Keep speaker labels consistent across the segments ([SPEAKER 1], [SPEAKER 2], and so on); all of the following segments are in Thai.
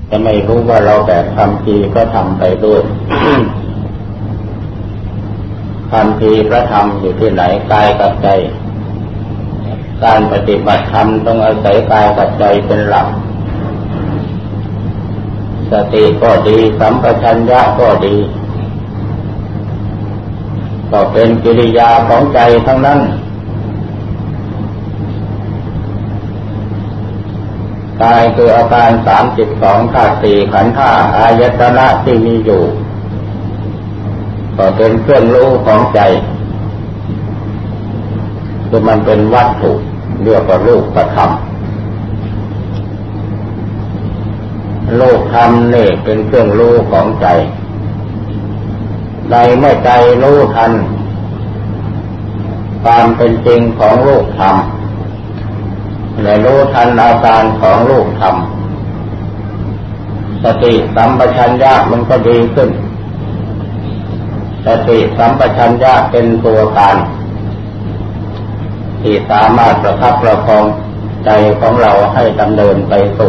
[SPEAKER 1] จะไม่รู้ว่าเราแบกความพีพระธรรมไปด้วย ความพีพระธรรมอยู่ที่ไหนกายกับใจการปฏิบัติธรรมต้องอาศัยกายกับใจเป็นหลักสติก็ดีสัมปชัญญะก็ดีก็เป็นกิริยาของใจทั้งนั้นกายคืออาการ32ธาตุ4ขันธ์5อายตนะที่มีอยู่ก็เป็นเครื่องรู้ของใจคือมันเป็นวัตถุเรียกว่ารูปธรรมรูปธรรมนี่เป็นเครื่องรู้ของใจในเมื่อใจรู้ทันความเป็นจริงของรูปธรรมและรู้ทันอาการของรูปธรรมสติสัมปชัญญะมันก็ดีขึ้นสติสัมปชัญญะเป็นตัวการที่สามารถประคับประคองใจของเราให้ดำเนินไปสู่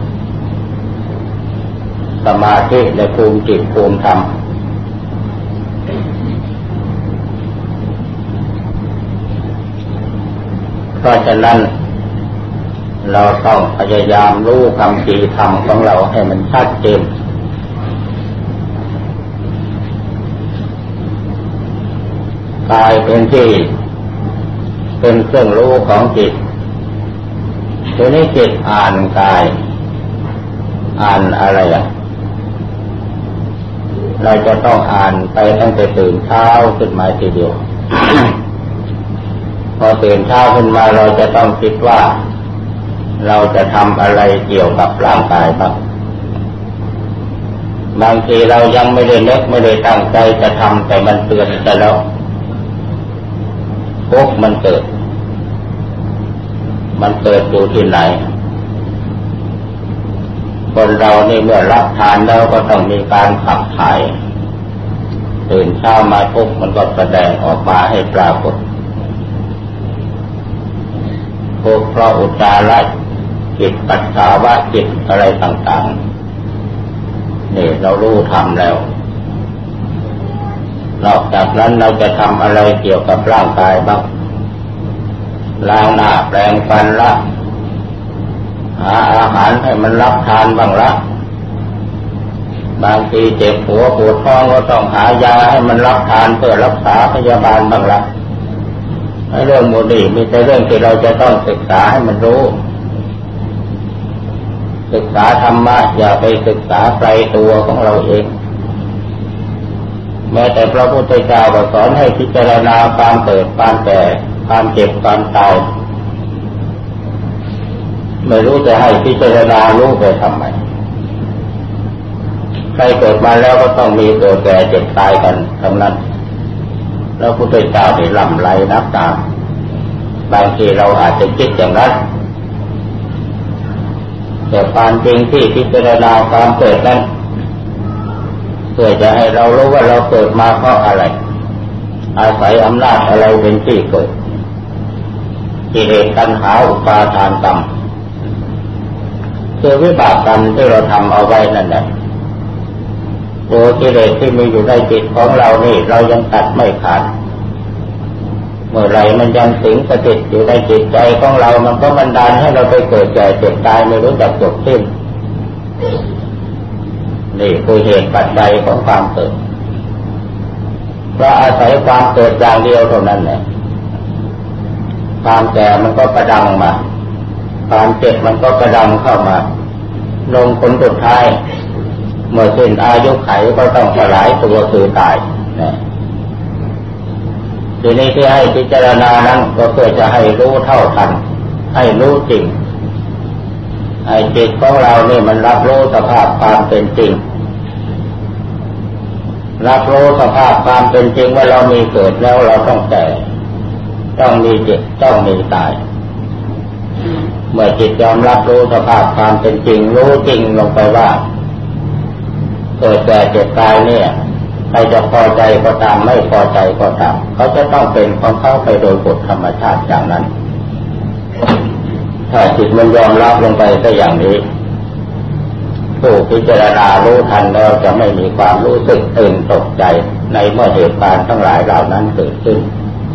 [SPEAKER 1] สมาธิและภูมิจิตภูมิธรรมเพราะฉะนั้นเราต้องพยายามรู้คำพีธรรมของเราให้มันชัดเจนกายเป็นที่เป็นเครื่องรู้ของจิตทีนี้จิตอ่านกายอ่านอะไรล่ะเราจะต้องอ่านไปตั้งแต่ตื่นเช้าขึ้นมาทีเดียว พอตื่นเช้าขึ้นมาเราจะต้องคิดว่าเราจะทำอะไรเกี่ยวกับร่างกายบ้างบางทีเรายังไม่ได้นึกไม่ได้ตั้งใจจะทำแต่มันเตือนแต่แล้วทุกข์มันเกิดอยู่ที่ไหนคนเรานี่เมื่อรับทานแล้วก็ต้องมีการขับถ่ายตื่นเช้ามาทุกข์มันก็แสดงออกมาให้ปรากฏทุกข์เพราะอุจจาระจิตปัสสาวะจิตอะไรต่างๆนี่เรารู้ทำแล้วนอกจากนั้นเราจะทำอะไรเกี่ยวกับร่างกายบ้างล้างหน้าแปรงฟันละหาอาหารให้มันรับทานบ้างละบางทีเจ็บหัวปวดท้องก็ต้องหายาให้มันรับทานเพื่อรักษาพยาบาลบ้างละให้เรื่องโมดีมีแต่เรื่องที่เราจะต้องศึกษาให้มันรู้ศึกษาธรรมะอย่าไปศึกษาไกลตัวของเราเองแม้แต่พระพุทธเจ้าก็สอนให้พิจารณาความเกิดความแก่ความเจ็บความตายไม่รู้จะให้พิจารณารู้ไปทำไมใครเกิดมาแล้วก็ต้องมีเกิดแก่เจ็บตายกันทั้งนั้นแล้วพระพุทธเจ้าได้ลำไรนับตามบางทีเราอาจจะคิดอย่างนั้นแต่ความจริงที่พิจารณาความเกิดนั้นเพื่อจะให้เรารู้ว่าเราเกิดมาเพราะอะไรอาศัยอำนาจอะไรเป็นที่เกิดกิเลสตัณหาอุปาทานกรรมคือวิบากกรรมที่เราทำเอาไว้นั่นแหละตัวกิเลสที่มีอยู่ในจิตของเรานี่เรายังตัดไม่ขาดเมื่อไรมันยังสิงสถิตอยู่ในจิตใจของเรามันก็บันดาลให้เราไปเกิดแก่เจ็บตายไม่รู้จักจบสิ้นนี่คือเหตุปัจจัยของความเกิดเพราะอาศัยความเกิดอย่างเดียวเท่านั้นแหละความแก่มันก็ประดังมาความเจ็บมันก็ประดังเข้ามาลงผลสุดท้ายเมื่อสิ้นอายุไขก็ต้องสลายตัวคือตายนะทีนี้ที่ให้พิจารณานั้นก็เพื่อจะให้รู้เท่าทันให้รู้จริงให้จิตของเรานี่มันรับรู้สภาพความเป็นจริงรับรู้สภาพความเป็นจริงว่าเรามีเกิดแล้วเราต้องแก่ต้องมีเจ็บต้องมีตายเมื่อจิตยอมรับรู้สภาพความเป็นจริงรู้จริงลงไปว่าเกิดแก่เจ็บตายเนี่ยใครจะพอใจก็ตามไม่พอใจก็ตามเขาจะต้องเป็นของเขาไปโดยกฎธรรมชาติอย่างนั้นถ้าจิตมันยอมรับลงไปซะอย่างนี้ผู้พิจารณารู้ทันแล้วจะไม่มีความรู้สึกตื่นตกใจในเมื่อเหตุการณ์ทั้งหลายเหล่านั้นเกิดขึ้น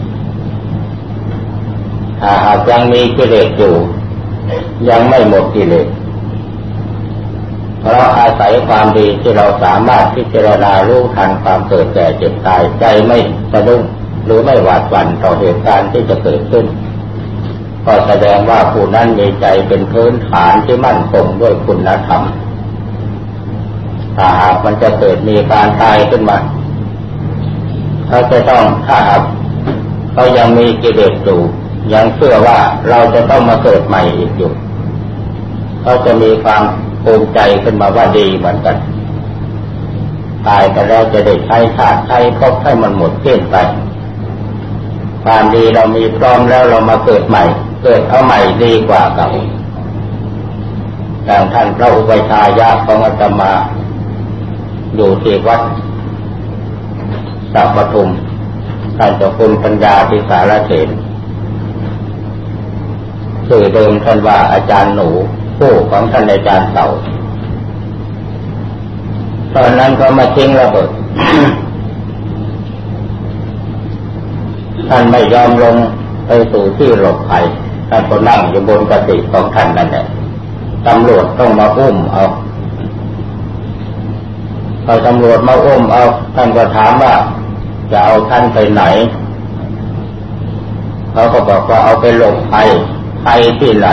[SPEAKER 1] ถ้าหากยังมีกิเลสอยู่ยังไม่หมดกิเลสเพราะอาศัยความดีที่เราสามารถพิจารณารู้ทันความเกิดแก่เจ็บตายใจไม่สะดุ้งหรือไม่หวาดหวั่นต่อเหตุการณ์ที่จะเกิดขึ้นก็แสดงว่าผู้นั้นมีใจเป็นพื้นฐานที่มั่นคงด้วยคุณธรรมถ้าหากมันจะเกิดมีการตายขึ้นมาเขาจะต้องถ้าหากเขายังมีกิเลสอยู่ยังเชื่อว่าเราจะต้องมาเกิดใหม่อีกอยู่เขาจะมีความภูมิใจขึ้นมาว่าดีเหมือนกันตายไปแล้วจะได้ใช้ชาติใช้ภพให้มันหมดสิ้นไปความดีเรามีพร้อมแล้วเรามาเกิดใหม่เกิดเอาใหม่ดีกว่าเก่าอย่างท่านพระอุปัชฌายะของอาตมาอยู่ที่วัดสัพพทุมท่านเจ้าคุณปัญญาภิสารเถรชื่อเดิมท่านว่าอาจารย์หนูผู้ของท่านอาจารย์เต่าตอนนั้นก็มาทิ้งระเบิด ท่านไม่ยอมลงไปสู่ที่หลบภัยท่านก็นั่งอยู่บนกุฏิของท่านนั่นแหละตำรวจต้องมาอุ้มเอาพอตำรวจมาอุ้มเอาท่านก็ถามว่าจะเอาท่านไปไหนเขาก็บอกว่าเอาไปหลบภัยที่ไหน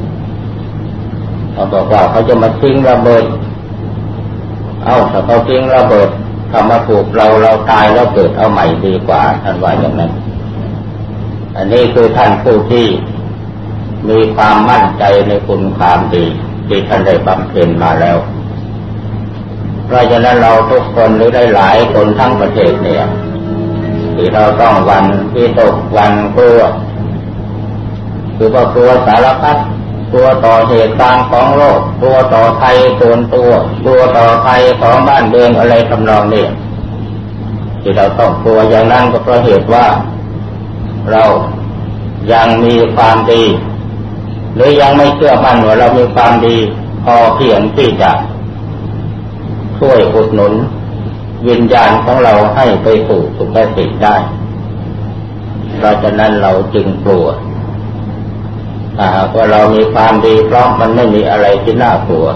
[SPEAKER 1] เขาบอกว่าเขาจะมาทิ้งระเบิดถ้าเขาทิ้งระเบิดถ้ามาถูกเราตายแล้วเกิดเอาใหม่ดีกว่าท่านว่าอย่างนั้นอันนี้คือท่านผู้ที่มีความมั่นใจในคุณความดีที่ท่านได้บำเพ็ญมาแล้วเพราะฉะนั้นเราทุกคนหรือได้หลายคนทั้งประเทศเนี่ยที่เราต้องหวั่นวิตกหวั่นกลัวคือว่ากลัวสารพัดกลัวต่อเหตุการณ์ของโลกกลัวต่อภัยส่วนตัวกลัวต่อภัยของบ้านเมืองอะไรทำนองนี้ที่เราต้องกลัวอย่างนั้นก็เพราะเหตุว่าเรายังมีความดีหรือยังไม่เชื่อมั่นว่าเรามีความดีพอเพียงที่จะช่วยอุดหนุนวิญญาณของเราให้ไปสู่สุคติได้เพราะฉะนั้นเราจึงกลัวถ้าหากว่าเรามีความดีเพราะมันไม่มีอะไรที่น่ากลัว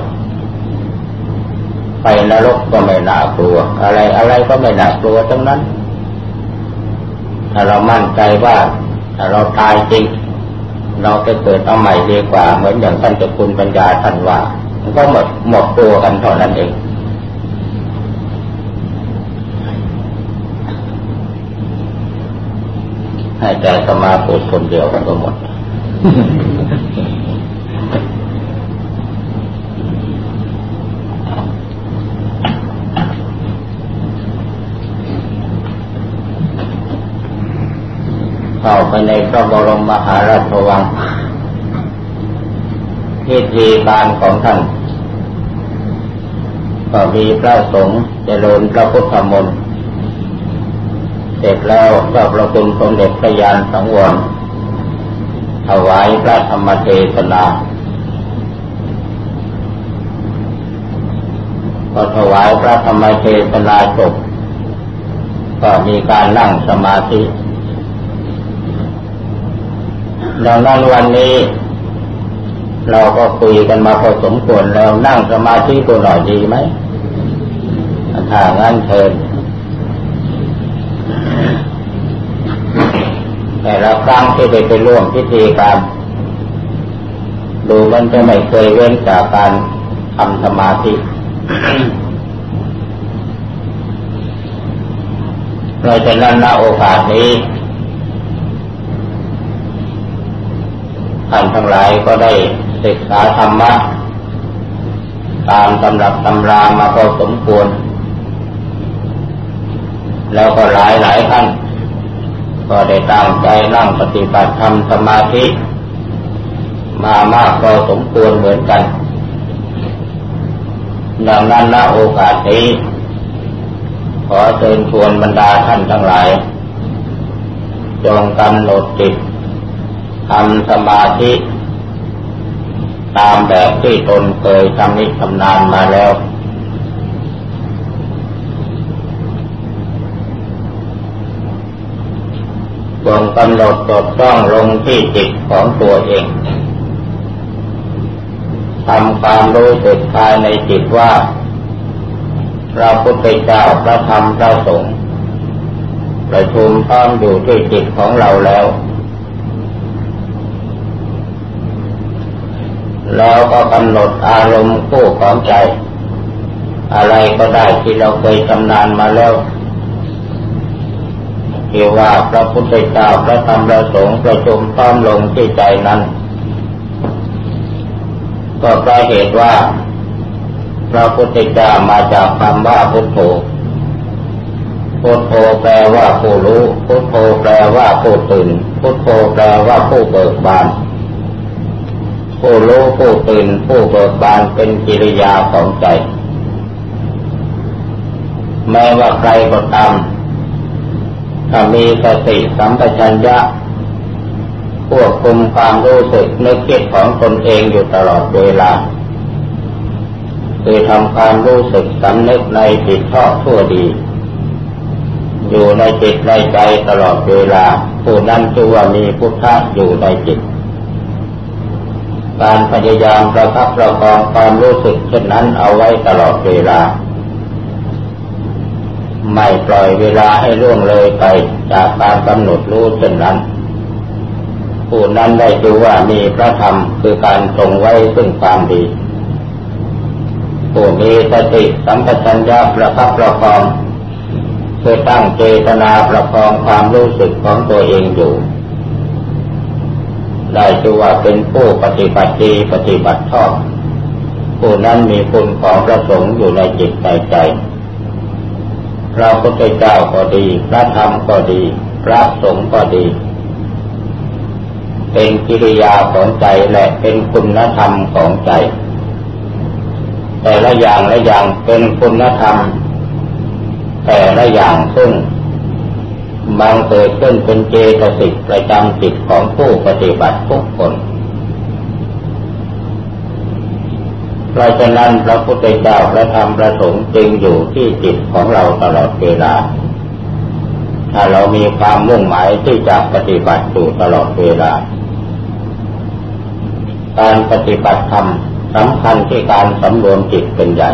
[SPEAKER 1] ไปนรกก็ไม่น่ากลัวอะไรก็ไม่น่ากลัวทั้งนั้นถ้าเรามั่นใจว่าถ้าเราตายจริงเราจะเกิดเอาใหม่ดีกว่าเหมือนอย่างท่านเจ้าคุณปัญญาท่านว่ามันก็หมดตัวกันเท่านั้นเองให้แต่สมาพูดคนเดียวกันก็หมดเข้าไปในพระบรมมหาราชวังพิธีการของท่านก็มีพระสงฆ์เจริญพระพุทธมนต์เสร็จแล้วก็พระคุณสมเด็จพระญาณสังวรถวายพระธรรมเทศนาพอถวายพระธรรมเทศนาจบก็มีการนั่งสมาธิดังนั้นวันนี้เราก็คุยกันมาพอสมควรแล้วนั่งสมาธิตัวหน่อยดีไหมถ้างั้นเชิญแต่ละครั้งที่ได้ไปร่วมพิธีการดูมันจะไม่เคยเว้นจากการทำสมาธิ เพราะฉะนั้นณโอกาสนี้ท่านทั้งหลายก็ได้ศึกษาธรรมะตามตำรับตำรามาพอสมควรแล้วก็หลายท่านก็ได้ตั้งใจนั่งปฏิบัติธรรมสมาธิมามากพอสมควรเหมือนกันดังนั้นณโอกาสนี้ขอเชิญชวนบรรดาท่านทั้งหลายจงกำหนดจิตทำสมาธิตามแบบที่ตนเคยชำนิชำนาญมาแล้วจงกำหนดจดจ้องลงที่จิตของตัวเองทำความรู้สึกภายในจิตว่าพระพุทธเจ้าพระธรรมพระสงฆ์ประชุมพร้อมอยู่ที่จิตของเราแล้วก็กำหนดอารมณ์คู่ของใจอะไรก็ได้ที่เราเคยชำนาญมาแล้วที่ว่าพระพุทธเจ้าพระธรรมพระสงฆ์ประชุมพร้อมลงที่ใจนั้นก็เพราะเหตุว่าพระพุทธเจ้ามาจากคำว่าพุทโธพุทโธแปลว่าผู้รู้พุทโธแปลว่าผู้ตื่นพุทโธแปลว่าผู้เบิกบานผู้รู้ผู้ตื่นผู้เบิกบานเป็นกิริยาของใจแม้ว่าใครก็ตามถ้ามีสติสัมปชัญญะควบคุมความรู้สึกนึกคิดของตนเองอยู่ตลอดเวลาคือทำความรู้สึกสำนึกในจิตชอบทั่วดีอยู่ในจิตในใจตลอดเวลาผู้นั้นชื่อว่ามีพุทธะอยู่ในจิตการพยายามประคับประคองความรู้สึกเช่นนั้นเอาไว้ตลอดเวลาไม่ปล่อยเวลาให้ล่วงเลยไปจากการกำหนดรู้เช่นนั้นผู้นั้นได้ชื่อว่ามีพระธรรมคือการทรงไว้ซึ่งความดีผู้มีสติสัมปชัญญะประคับประคองคือตั้งเจตนาประคองความรู้สึกของตัวเองอยู่ได้ชื่อว่าเป็นผู้ปฏิบัติดีปฏิบัติชอบผู้นั้นมีคุณของพระสงฆ์อยู่ในจิตในใจพระพุทธเจ้าก็ดีพระธรรมก็ดีพระสงฆ์ก็ดีเป็นกิริยาของใจและเป็นคุณธรรมของใจแต่ละอย่างละอย่างเป็นคุณธรรมแต่ละอย่างซึ่งบางเกิดขึ้นเป็นเจตสิกประจำจิตของผู้ปฏิบัติทุกคนเพราะฉะนั้นพระพุทธเจ้าพระธรรมพระสงฆ์จึงอยู่ที่จิตของเราตลอดเวลาถ้าเรามีความมุ่งหมายที่จะปฏิบัติอยู่ตลอดเวลาการปฏิบัติธรรมสำคัญที่การสำรวมจิตเป็นใหญ่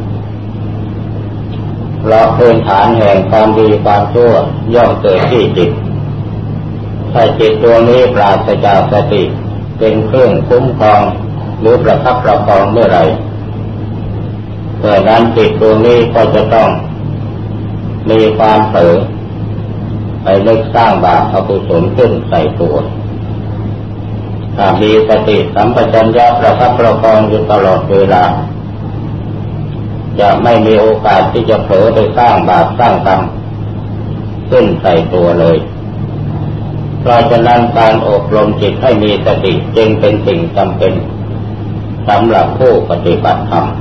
[SPEAKER 1] เพราะพื้นฐานแห่งความดีความชั่วย่อมเกิดที่จิตถ้าจิตดวงนี้ปราศจากสติเป็นเครื่องคุ้มครองหรือประคับประคองเมื่อไรเมื่อนั้นจิตดวงนี้ก็จะต้องมีความเผลอไปนึกสร้างบาปอกุศลขึ้นใส่ตัวถ้ามีสติสัมปชัญญะประคับประคองอยู่ตลอดเวลาจะไม่มีโอกาสที่จะเผลอไปสร้างบาปสร้างกรรมขึ้นใส่ตัวเลยเพราะฉะนั้นการอบรมจิตให้มีสติจึงเป็นสิ่งจำเป็นสำหรับผู้ปฏิบัติธรรม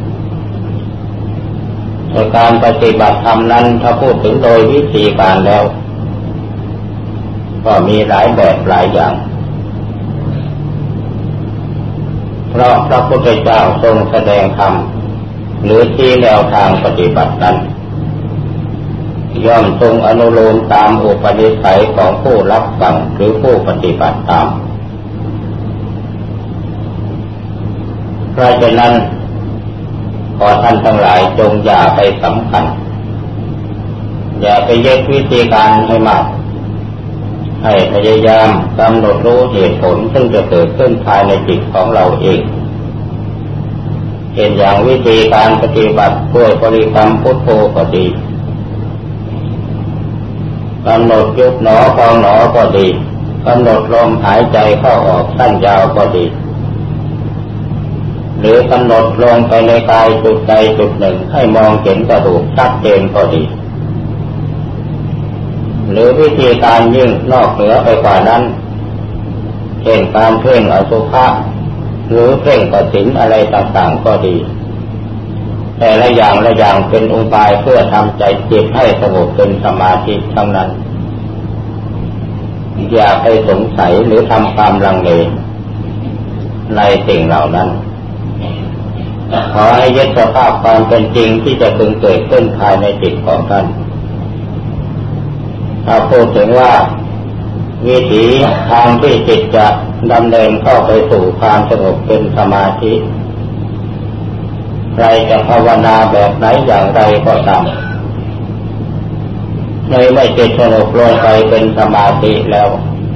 [SPEAKER 1] ในการปฏิบัติธรรมนั้นถ้าพูดถึงโดยวิธีการแล้วก็มีหลายแบบหลายอย่างเพราะพระพุทธเจ้าทรงแสดงธรรมหรือชี้แนวทางปฏิบัตินั้นย่อมทรงอนุโลมตามอุปนิสัยของผู้รับฟังหรือผู้ปฏิบัติตามเพราะฉะนั้นขอท่านทั้งหลายจงอย่าไปสำคัญอย่าไปยึดวิธีการให้มากให้พยายามกำหนดรู้เหตุผลซึ่งจะเกิดขึ้นภายในจิตของเราเองเช่นอย่างวิธีการปฏิบัติด้วยบริกรรมพุทโธก็ดีกำหนดยุบหนอพองหนอก็ดีกำหนดลมหายใจเข้าออกสั้นยาวก็ดีหรือกำหนดลงไปในกายจุดใดจุดหนึ่งให้มองเห็นกระดูกชัดเจนก็ดีหรือวิธีการยิ่งนอกเหนือไปกว่านั้นเช่นการเพ่งอสุภะหรือเพ่งกสิณอะไรต่างๆก็ดีแต่ละอย่างละอย่างเป็นอุบายเพื่อทำใจจิตให้สงบเป็นสมาธิทั้งนั้นอย่าไปสงสัยหรือทำความลังเลในสิ่งเหล่านั้นขอให้ยึดสภาพความเป็นจริงที่จะพึงเกิดขึ้นภายในจิตของท่านถ้าพูดถึงว่าวิถีทางที่จิตจะดำเนินเข้าไปสู่ความสงบเป็นสมาธิใครจะภาวนาแบบไหนอย่างไรก็ตามในเมื่อจิตสงบลงไปเป็นสมาธิแล้ว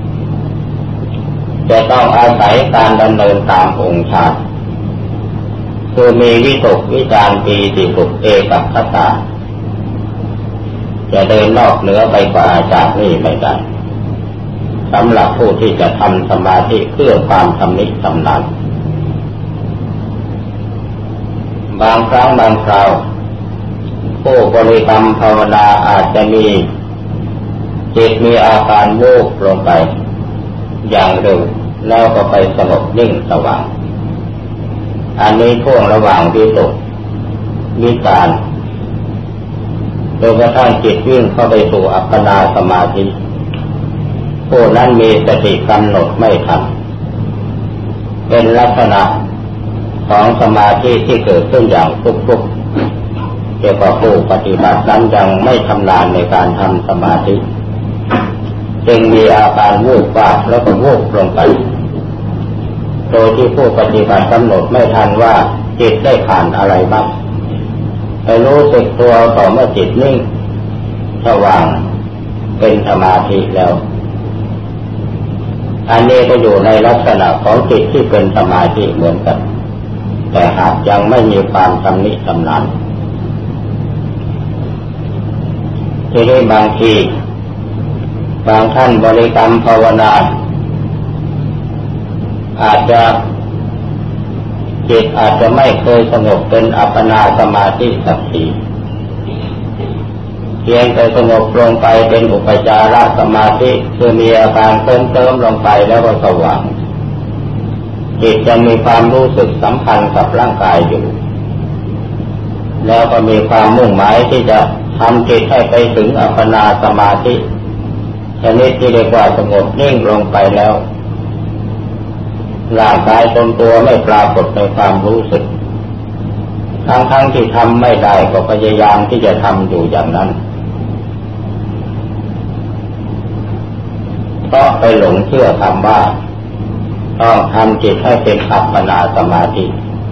[SPEAKER 1] จะต้องอาศัยการดำเนินตามองค์ฌานคือมีวิตกวิจารปีติสุขเอกคตาจะเดินนอกเหนือไปกว่าจากนี้ไม่ได้สำหรับผู้ที่จะทำสมาธิเพื่อความชำนิชำนาญบางครั้งบางคราวผู้บริกรรมภาวนาอาจจะมีจิตมีอาการวูบลงไปอย่างเร็วแล้วก็ไปสงบนิ่งสว่างอันนี้ช่วงระหว่างวิตกวิจารจนกระทั่งจิตวิ่งเข้าไปสู่อัปปนาสมาธิผู้นั้นมีสติกำหนดไม่ทันเป็นลักษณะของสมาธิที่เกิดขึ้นอย่างฟุกๆเกี่ยวกับผู้ปฏิบัตินั้นยังไม่ชำนาญในการทำสมาธิจึงมีอาการวูบวาบแล้วก็วูบลงไปโดยที่ผู้ปฏิบัติกำหนดไม่ทันว่าจิตได้ผ่านอะไรบ้างให้รู้สึกตัวต่อเมื่อจิตนิ่งสว่างเป็นสมาธิแล้วอันนี้ก็อยู่ในลักษณะของจิตที่เป็นสมาธิเหมือนกันแต่หากยังไม่มีความชำนิชำนาญทีนี้บางทีบางท่านบริกรรมภาวนาอาจจะจิตอาจจะไม่เคยสงบเป็นอัปปนาสมาธิสักทีเพียงแต่สงบลงไปเป็นอุปจารสมาธิคือมีอาการเติมลงไปแล้วก็สว่างจิตจะมีความรู้สึกสัมพันธ์กับร่างกายอยู่แล้วก็มีความมุ่งหมายที่จะทำจิตให้ไปถึงอัปปนาสมาธิชนิดที่เรียกว่าสงบนิ่งลงไปแล้วร่างกายตนตัวไม่ปรากฏในความรู้สึกทั้งที่ทำไม่ได้ก็พยายามที่จะทำอยู่อย่างนั้นเพราะไปหลงเชื่อคำว่าต้องทำจิตให้เป็นอัปปนาสมาธิ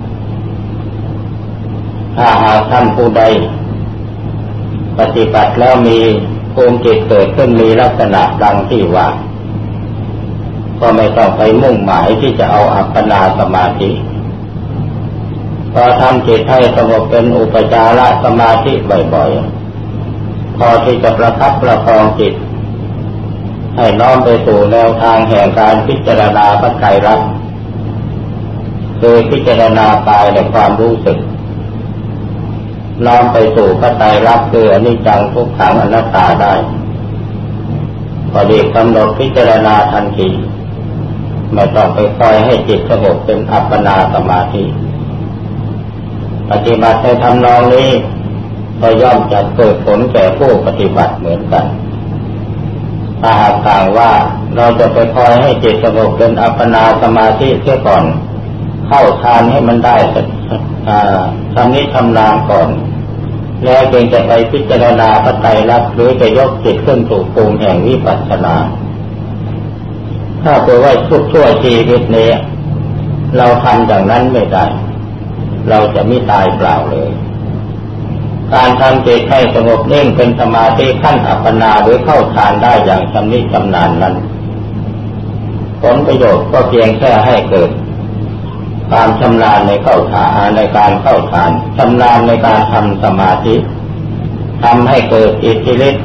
[SPEAKER 1] ถ้าหากท่านผู้ใดปฏิบัติแล้วมีภูมิจิตเกิดขึ้นมีลักษณะดังที่ว่าก็ไม่ต้องไปมุ่งหมายที่จะเอาอัปปนาสมาธิพอทำจิตให้สงบเป็นอุปจารสมาธิบ่อยๆพอที่จะประคับประคองจิตให้น้อมไปสู่แนวทางแห่งการพิจารณาพระไตรลักษณ์คือพิจารณากายและความรู้สึกน้อมไปสู่พระไตรลักษณ์คืออนิจจังทุกขังอนัตตาได้พอดีกำหนดพิจารณาทันทีไม่ต้องไปคอยให้จิตสงบเป็นอัปปนาสมาธิปฏิบัติในทำนองนี้ก็ย่อมจะเกิดผลแก่ผู้ปฏิบัติเหมือนกันถ้าหากต่างว่าเราจะไปคอยให้จิตสงบเป็นอัปปนาสมาธิเสียก่อนเข้าฌานให้มันได้ชำนิชำนาญก่อนแล้วจึงจะไปพิจารณาพระไตรลักษณ์หรือจะยกจิตขึ้นสู่ภูมิแห่งวิปัสสนาถ้าเผื่อว่าชั่วชีวิตนี้เราทำอย่างนั้นไม่ได้เราจะไม่ตายเปล่าเลยการทำจิตให้สงบนิ่งเป็นสมาธิขั้นอัปปนาหรือเข้าฌานได้อย่างชำนิชำนาญนั้นผลประโยชน์ก็เพียงแค่ให้เกิดความชำนาญในเข้าฌานในการเข้าฌานชำนาญในการทำสมาธิทำให้เกิดอิทธิฤทธิ์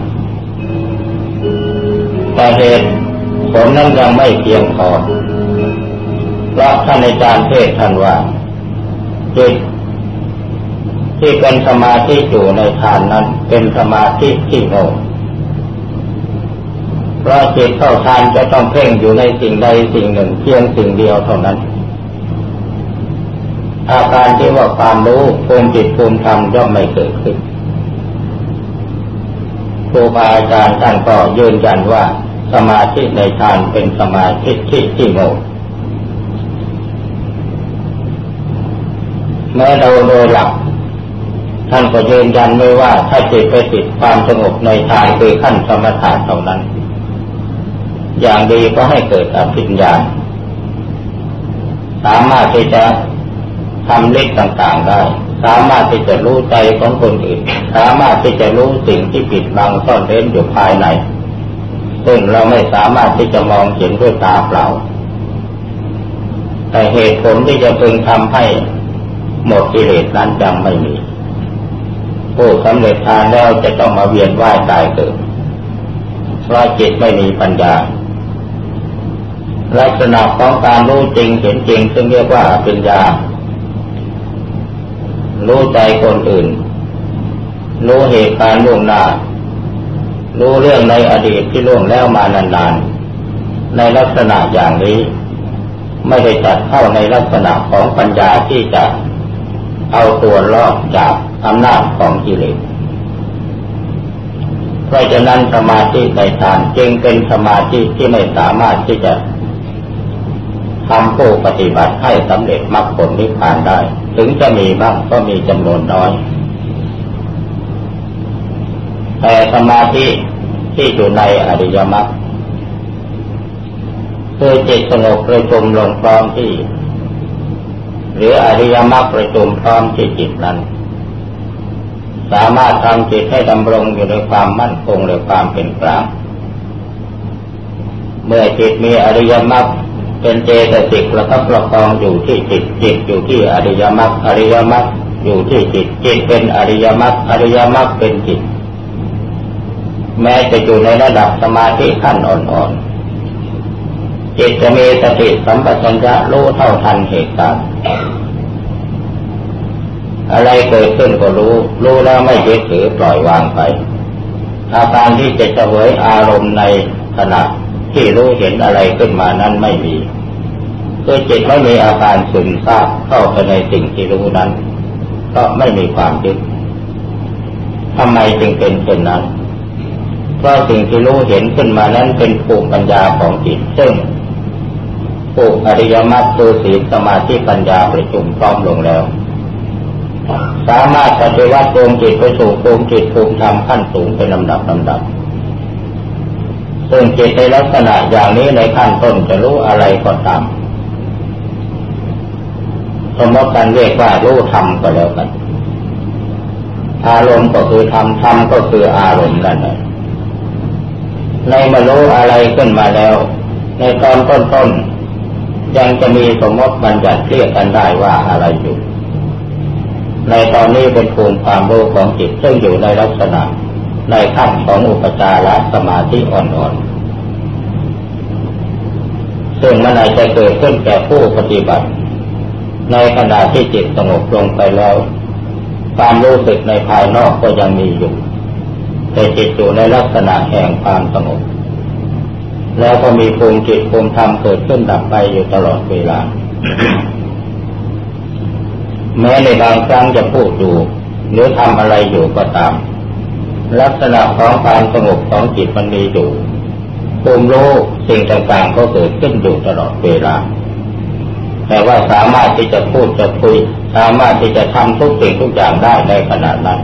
[SPEAKER 1] แต่เหตุผลนั้นยังไม่เพียงพอเพราะท่านอาจารย์เทศน์ท่านว่าจิตที่เป็นสมาธิอยู่ในฌานนั้นเป็นสมาธิที่โง่เพราะจิตเข้าฌานจะต้องเพ่งอยู่ในสิ่งใดสิ่งหนึ่งเพียงสิ่งเดียวเท่านั้นอาการที่ว่าความรู้ภูมิจิตภูมิธรรมย่อมไม่เกิดขึ้นครูบาอาจารย์ท่านก็ยืนยันว่าสมาธิในฌานเป็นสมาธิที่โง่แม้เราโดยหลักท่านก็ยืนยันไว้ว่าถ้าจิตไปติดความสงบในฌานคือขั้นสมถะเท่านั้นอย่างดีก็ให้เกิดอภิญญาสามารถที่จะทำฤทธิ์ต่างๆได้สามารถที่จะรู้ใจของคนอื่นสามารถที่จะรู้สิ่งที่ปิดบังซ่อนเร้นอยู่ภายในซึ่งเราไม่สามารถที่จะมองเห็นด้วยตาเปล่าแต่เหตุผลที่จะพึงทำให้หมดกิเลสนั้นยังไม่มีผู้สำเร็จฌานแล้วจะต้องมาเวียนว่ายตายเกิดเพราะจิตไม่มีปัญญาลักษณะของการรู้จริงเห็นจริงซึ่งเรียกว่าอภิญญารู้ใจคนอื่นรู้เหตุการณ์ล่วงหน้ารู้เรื่องในอดีตที่ล่วงแล้วมานานๆในลักษณะอย่างนี้ไม่ได้จัดเข้าในลักษณะของปัญญาที่จะเอาตัวรอดจากอำนาจของกิเลสเพราะฉะนั้นสมาธิในฌานจึงเป็นสมาธิที่ไม่สามารถที่จะทำผู้ปฏิบัติให้สำเร็จมรรคผลนิพพานได้ถึงจะมีบ้างก็มีจำนวนน้อยแต่สมาธิที่อยู่ในอริยมรรคคือจิตสงบประชุมลงพร้อมที่หรืออริยมรรคประชุมพร้อมที่จิตนั้นสามารถทำจิตให้ดำรงอยู่ในความมั่นคงและความเป็นกลางเมื่อจิตมีอริยมรรคเป็นเจตสิกแล้วก็ประคองอยู่ที่จิตจิตอยู่ที่อริยมรรคอริยมรรคอยู่ที่จิตจิตเป็นอริยมรรคอริยมรรคเป็นจิตแม้จะอยู่ในระดับสมาธิขั้นอ่อนๆจิตจะมีสติสัมปชัญญะรู้เท่าทันเหตุการณ์อะไรเกิดขึ้นก็รู้แล้วไม่ยึดถือปล่อยวางไปอาการที่จะเสวยอารมณ์ในขณะที่รู้เห็นอะไรขึ้นมานั้นไม่มีคือจิตไม่มีอาการซึมซาบเข้าไปในสิ่งที่รู้นั้นก็ไม่มีความยึดทำไมจึงเป็นเช่นนั้นเพราะสิ่งที่รู้เห็นขึ้นมานั้นเป็นภูมิปัญญาของจิตซึ่งภูมิอริยมรรคคือศีลสมาธิปัญญาประชุมพร้อมลงแล้วสามารถปฏิวัติภูมิจิตไปสู่ภูมิจิตภูมิธรรมขั้นสูงเป็นลำดับซึ่งจิตในลักษณะอย่างนี้ในขั้นต้นจะรู้อะไรก็ตามสมมติกันเรียกว่ารู้ธรรมก็แล้วกันอารมณ์ก็คือธรรมธรรมก็คืออารมณ์นั่นเองในเมื่อรู้อะไรขึ้นมาแล้วในตอนต้นยังจะมีสมมติบัญญัติเรียกกันได้ว่าอะไรอยู่ในตอนนี้เป็นภูมิความรู้ของจิตซึ่งอยู่ในลักษณะในขั้นของอุปจารสมาธิอ่อนๆซึ่งมันอาจจะเกิดขึ้นแก่ผู้ปฏิบัติในขณะที่จิตสงบลงไปแล้วความรู้สึกในภายนอกก็ยังมีอยู่แต่จิตอยู่ในลักษณะแห่งความสงบแล้วก็มีภูมิจิตภูมิธรรมเกิดขึ้นดับไปอยู่ตลอดเวลา แม้ในบางครั้งจะพูดอยู่หรือทำอะไรอยู่ก็ตามลักษณะของความสงบของจิตมันมีอยู่ภูมิรู้สิ่งต่างๆก็เกิดขึ้นอยู่ตลอดเวลาแต่ว่าสามารถที่จะพูดจะคุยสามารถที่จะทำทุกสิ่งทุกอย่างได้ในขณะนั้น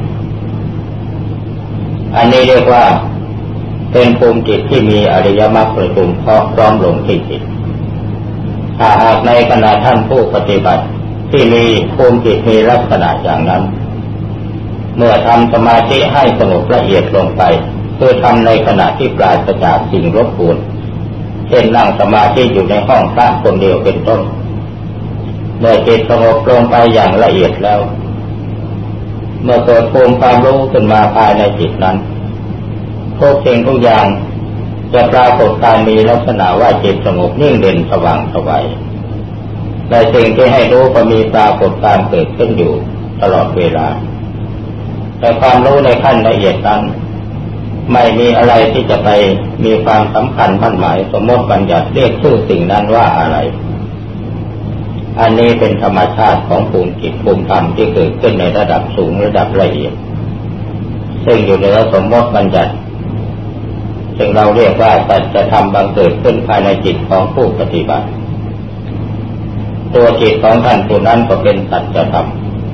[SPEAKER 1] อันนี้เรียกว่าเป็นภูมิจิตที่มีอริยมรรคประชุมพร้อมลงที่จิตถ้าหากในขณะท่านผู้ปฏิบัติที่มีภูมิจิตมีลักษณะอย่างนั้นเมื่อทำสมาธิให้สงบละเอียดลงไปคือทำในขณะที่ปราศจากสิ่งรบกวนเช่นนั่งสมาธิอยู่ในห้องพระคนเดียวเป็นต้นเมื่อจิตสงบลงไปอย่างละเอียดแล้วเมื่อเกิดภูมิความรู้ขึ้นมาภายในจิตนั้นทุกสิ่งทุกอย่างจะปรากฏการมีลักษณะว่าจิตสงบนิ่งเด่นสว่างไสวในสิ่งที่ให้รู้ก็มีปรากฏการเกิดขึ้นอยู่ตลอดเวลาแต่ความรู้ในขั้นละเอียดนั้นไม่มีอะไรที่จะไปมีความสำคัญมั่นหมายสมมติบัญญัติเรียกชื่อสิ่งนั้นว่าอะไรอันนี้เป็นธรรมชาติของภูมิจิตภูมิธรรมที่เกิดขึ้นในระดับสูงระดับละเอียดซึ่งอยู่เหนือสมมติบัญญัติซึ่งเราเรียกว่าสัจธรรมบังเกิดขึ้นภายในจิตของผู้ปฏิบัติตัวจิตของท่านผู้นั้นก็เป็นสัจธรรม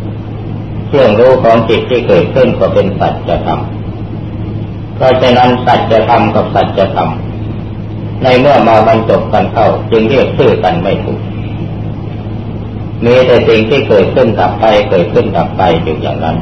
[SPEAKER 1] เครื่องรู้ของจิตที่เกิดขึ้นก็เป็นสัจธรรมเพราะฉะนั้นสัจธรรมกับสัจธรรมในเมื่อมาบรรจบกันเข้าจึงเรียกชื่อกันไม่ถูกมีแต่สิ่งที่เกิดขึ้นดับไปเกิดขึ้นดับไปอยู่อย่างนั้น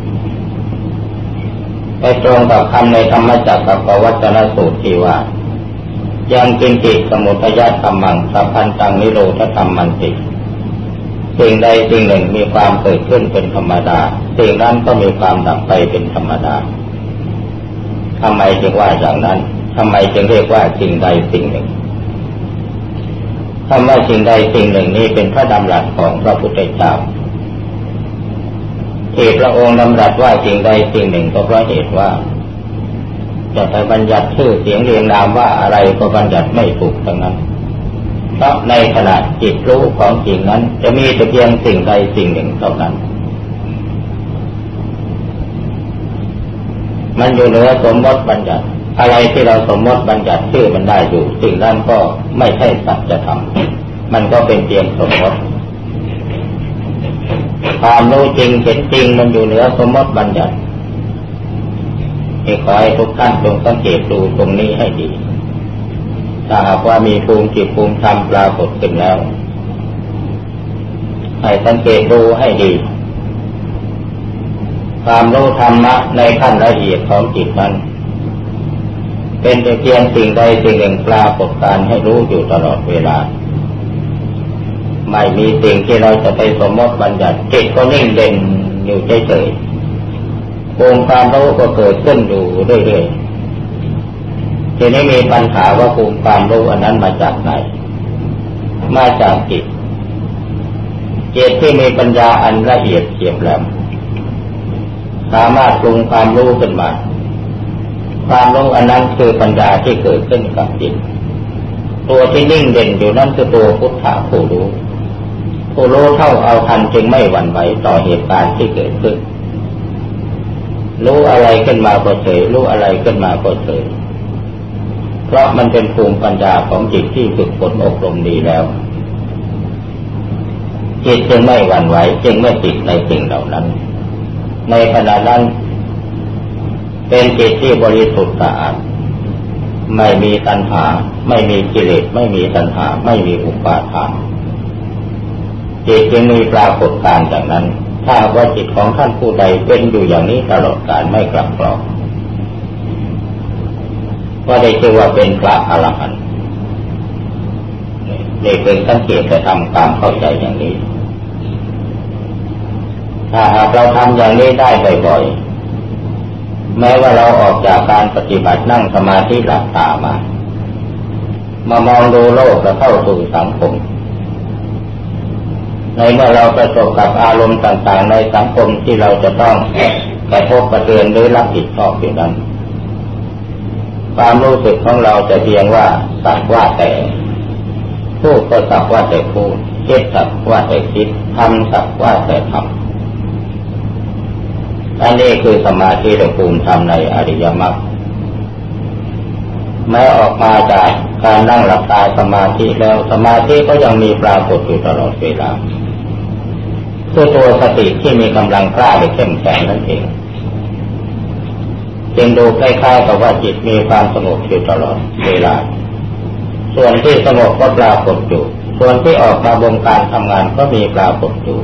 [SPEAKER 1] ไปตรงกับคำในธรรมจักรกับวัจนสูตรที่ว่ายังกินจิตสมุทัยธรรมังสัพพันตังนิโรธธรรมันติสิ่งใดสิ่งหนึ่งมีความเกิดขึ้นเป็นธรรมดาสิ่งนั้นก็มีความดับไปเป็นธรรมดาทำไมจึงว่าอย่างนั้นทำไมจึงเรียกว่าสิ่งใดสิ่งหนึ่งคำว่าสิ่งใดสิ่งหนึ่งนี้เป็นพระดำรัสของพระพุทธเจ้าที่พระองค์ดำรัสว่าสิ่งใดสิ่งหนึ่งก็เพราะเหตุว่าจะไปบัญญัติชื่อเสียงเรียงนามว่าอะไรก็บัญญัติไม่ถูกทั้งนั้นเพราะในขณะจิตรู้ของสิ่งนั้นจะมีแต่เพียงสิ่งใดสิ่งหนึ่งเท่านั้นมันอยู่เหนือสมมติบัญญัติอะไรที่เราสมมติบัญญัติชื่อมันได้อยู่สิ่งนั้นก็ไม่ใช่สัจธรรมมันก็เป็นเพียงสมมติความรู้จริงเห็นจริงมันอยู่เหนือสมมติบัญญัติขอให้ทุกท่านจงสังเกตดูตรงนี้ให้ดีถ้าหากว่ามีภูมิจิตภูมิธรรมปรากฏขึ้นแล้วให้สังเกตดูให้ดีความรู้ธรรมะในขั้นละเอียดของจิตนั้นเป็นแต่เพียงสิ่งใดสิ่งหนึ่งปรากฏการให้รู้อยู่ตลอดเวลาไม่มีสิ่งที่เราจะไปสมมติบัญญัติจิตก็นิ่งเด่นอยู่เฉยๆภูมิความรู้ก็เกิดขึ้นอยู่เรื่อยๆทีนี้มีปัญหาว่าภูมิความรู้อันนั้นมาจากไหนมาจากจิตที่มีปัญญาอันละเอียดเฉียบแหลมสามารถปรุงความรู้ขึ้นมาความรู้อันนั้นคือปัญญาที่เกิดขึ้นกับจิตตัวที่นิ่งเด่นอยู่นั่นคือตัวพุทธะผู้รู้เท่าเอาทันจึงไม่หวั่นไหวต่อเหตุการณ์ที่เกิดขึ้นรู้อะไรขึ้นมาก็เฉยรู้อะไรขึ้นมาก็เฉยเพราะมันเป็นภูมิปัญญาของจิตที่ฝึกฝนอบรมดีแล้วจิตจึงไม่หวั่นไหวจึงไม่ติดในสิ่งเหล่านั้นในขณะนั้นเป็นจิตที่บริสุทธิ์สะอาดไม่มีตัณหาไม่มีกิเลสไม่มีตัณหาไม่มีอุปาทานจิตจึงมีปรากฏการณ์อย่างนั้นถ้าว่าจิตของท่านผู้ใดเป็นอยู่อย่างนี้ตลอดกาลไม่กลับกรอกก็ได้ชื่อว่าเป็นพระอรหันต์นี่เป็นสังเกตจะทำความเข้าใจอย่างนี้ถ้าหากเราทำอย่างนี้ได้บ่อยๆแม้ว่าเราออกจากการปฏิบัตินั่งสมาธิหลับตามามองดูโลกและเข้าสู่สังคมในเมื่อเราประสบกับอารมณ์ต่างๆในสังคมที่เราจะต้องกระทบกระเทือนหรือรับผิดชอบอยู่นั้นความรู้สึกของเราจะเพียงว่าสักว่าแต่พูดก็สักว่าแต่พูดคิดสักว่าแต่คิดทำสักว่าแต่ทำอันนี้คือสมาธิและภูมิธรรมในอริยมรรคแม้ออกมาจากการนั่งหลับตาสมาธิแล้วสมาธิก็ยังมีปรากฏอยู่ตลอดเวลาคือตัวสติที่มีกำลังกล้าและเข้มแข็งนั่นเองจึงดูใกล้ๆกับว่าจิตมีความสงบอยู่ตลอดเวลาส่วนที่สงบก็ปรากฏอยู่ส่วนที่ออกมาบงการทำงานก็มีปรากฏอยู่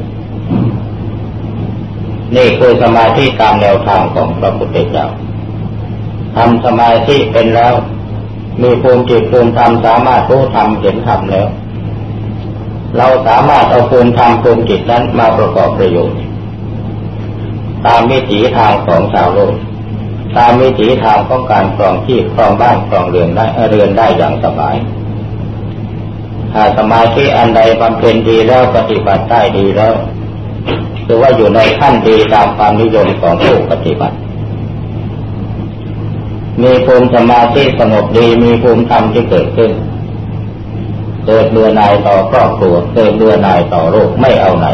[SPEAKER 1] นี่คือสมาธิตามแนวทางของพระพุทธเจ้าทำสมาธิเป็นแล้วมีภูมิจิตภูมิธรรมสามารถรู้ธรรมเห็นธรรมแล้วเราสามารถเอาภูมิธรรมภูมิจิตนั้นมาประกอบประโยชน์ตามวิถีทางของชาวโลกตามวิถีทางของการครองชีพครองบ้านครองเรือนได้อย่างสบายถ้าสมาธิอันใดบำเพ็ญดีแล้วปฏิบัติได้ดีแล้วถือว่าอยู่ในขั้นดีตามความนิยมของผู้ปฏิบัติมีภูมิสมาธิสงบดีมีภูมิธรรมที่เกิดขึ้นเกิดเบื่อหน่ายต่อครอบครัวเกิดเบื่อหน่ายต่อโลกไม่เอาไหน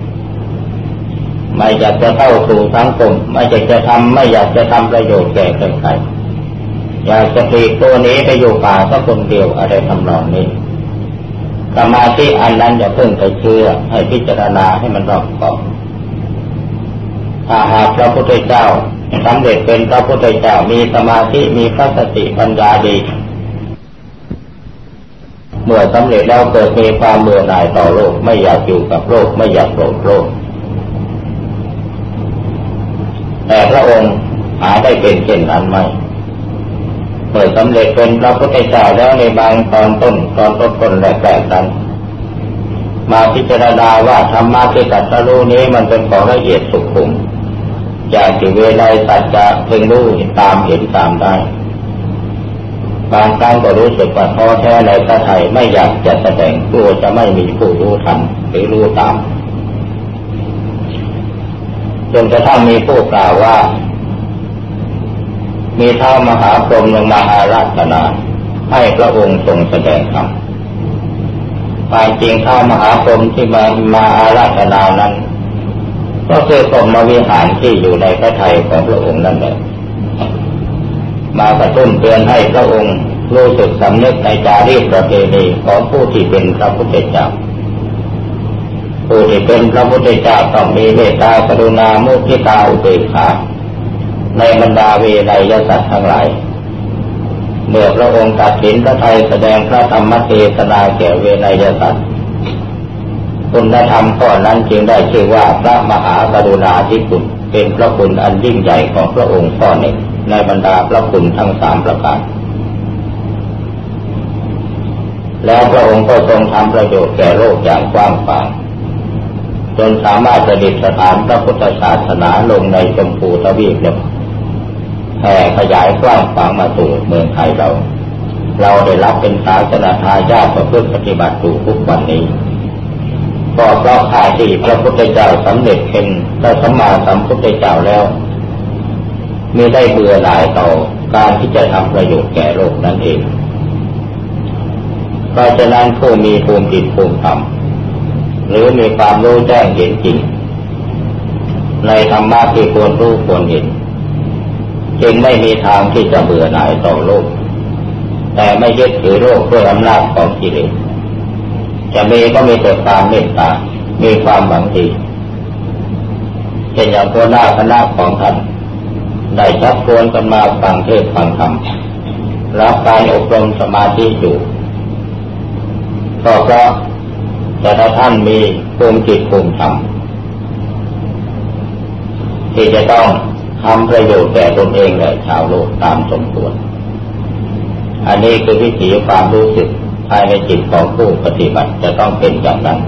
[SPEAKER 1] ไม่อยากจะเข้าสู่สังคมไม่อยากจะทำประโยชน์แก่ใครอยากจะปลีกตัวนี้ไปอยู่ป่าสักคนเดียวอะไรทำนองนี้สมาธิอันนั้นอย่าเพิ่งไปเชื่อให้พิจารณาให้มันรอบคอบถ้าหากพระพุทธเจ้าสำเร็จเป็นพระพุทธเจ้ามีสมาธิมีพระสติปัญญาดีเมื่อสำเร็จแล้วเกิดมีความเบื่อหน่ายต่อโลกไม่อยากอยู่กับโลกไม่อยากโกรธโลกแต่พระองค์หาได้เป็นเช่นนั้นไหมเมื่อสำเร็จเป็นพระพุทธเจ้าแล้วในบางตอนต้นแรกๆนั้นมาพิจารณาว่าธรรมะที่ตรัสรู้นี้มันเป็นของละเอียดสุขุมจากที่เวไนสัจจะพึงรู้ตามเห็นตามได้บางครั้งก็รู้สึกว่าท้อแท้ในพระทัยไม่อยากจะแสดงกลัวจะไม่มีผู้รู้ทันหรือรู้ตามจนกระทั่งมีผู้กล่าวว่ามีท้าวมหาพรหมลงมาอาราธนาให้พระองค์ทรงแสดงธรรมความจริงท้าวมหาพรหมที่มาอาราธนานั้นก็คือพรหมวิหารที่อยู่ในพระทัยของพระองค์นั่นแหละมากระตุ้นเตือนให้พระองค์รู้สึกสำนึกในจารีตประเพณีของผู้ที่เป็นพระพุทธเจ้าผู้ที่เป็นพระพุทธเจ้าต้องมีเมตตากรุณามุทิตาอุเบกขาในบรรดาเวไนยสัตว์ทั้งหลายเมื่อพระองค์ตัดสินพระทัยแสดงพระธรรมเทศนาแก่เวไนยสัตว์คุณธรรมข้อนั้นจึงได้ชื่อว่าพระมหากรุณาธิคุณเป็นพระคุณอันยิ่งใหญ่ของพระองค์ข้อหนึ่งในบรรดาพระคุณทั้ง3ประการแล้วพระองค์ก็ทรงทำประโยชน์แก่โลกอย่างกว้างขวางจนสามารถประดิษฐานพระพุทธศาสนาลงในชมพูทวีปและแผ่ขยายกว้างขวางมาสู่เมืองไทยเราได้รับเป็นศาสนาทายาทประพฤติปฏิบัติอยู่ทุกวันนี้ก็เพราะข้าที่พระพุทธเจ้าสำเร็จเป็นพระสัมมาสัมพุทธเจ้าแล้วมีได้เบื่อหน่ายต่อการที่จะทำประโยชน์แก่โลกนั่นเองเพราะฉะนั้นผู้มีภูมิจิตภูมิธรรมหรือมีความรู้แจ้งเห็นจริงในธรรมะที่ควรรู้ควรเห็นจึงไม่มีทางที่จะเบื่อหน่ายต่อโลกแต่ไม่ยึดถือโลกด้วยอำนาจของกิเลสจะมีก็มีแต่ความเมตตามีความหวังดีเช่นอย่างตัวหน้าคณะของท่านได้ชักชวนกันมาฟังเทศน์ฟังธรรมรับการอบรมสมาธิอยู่ก็เพราะแต่ถ้าท่านมีภูมิจิตภูมิธรรมที่จะต้องทำประโยชน์แก่ตนเองและชาวโลกตามสมควรอันนี้คือวิถีความรู้สึกภายในจิตของผู้ปฏิบัติจะต้องเป็นอย่างนั้น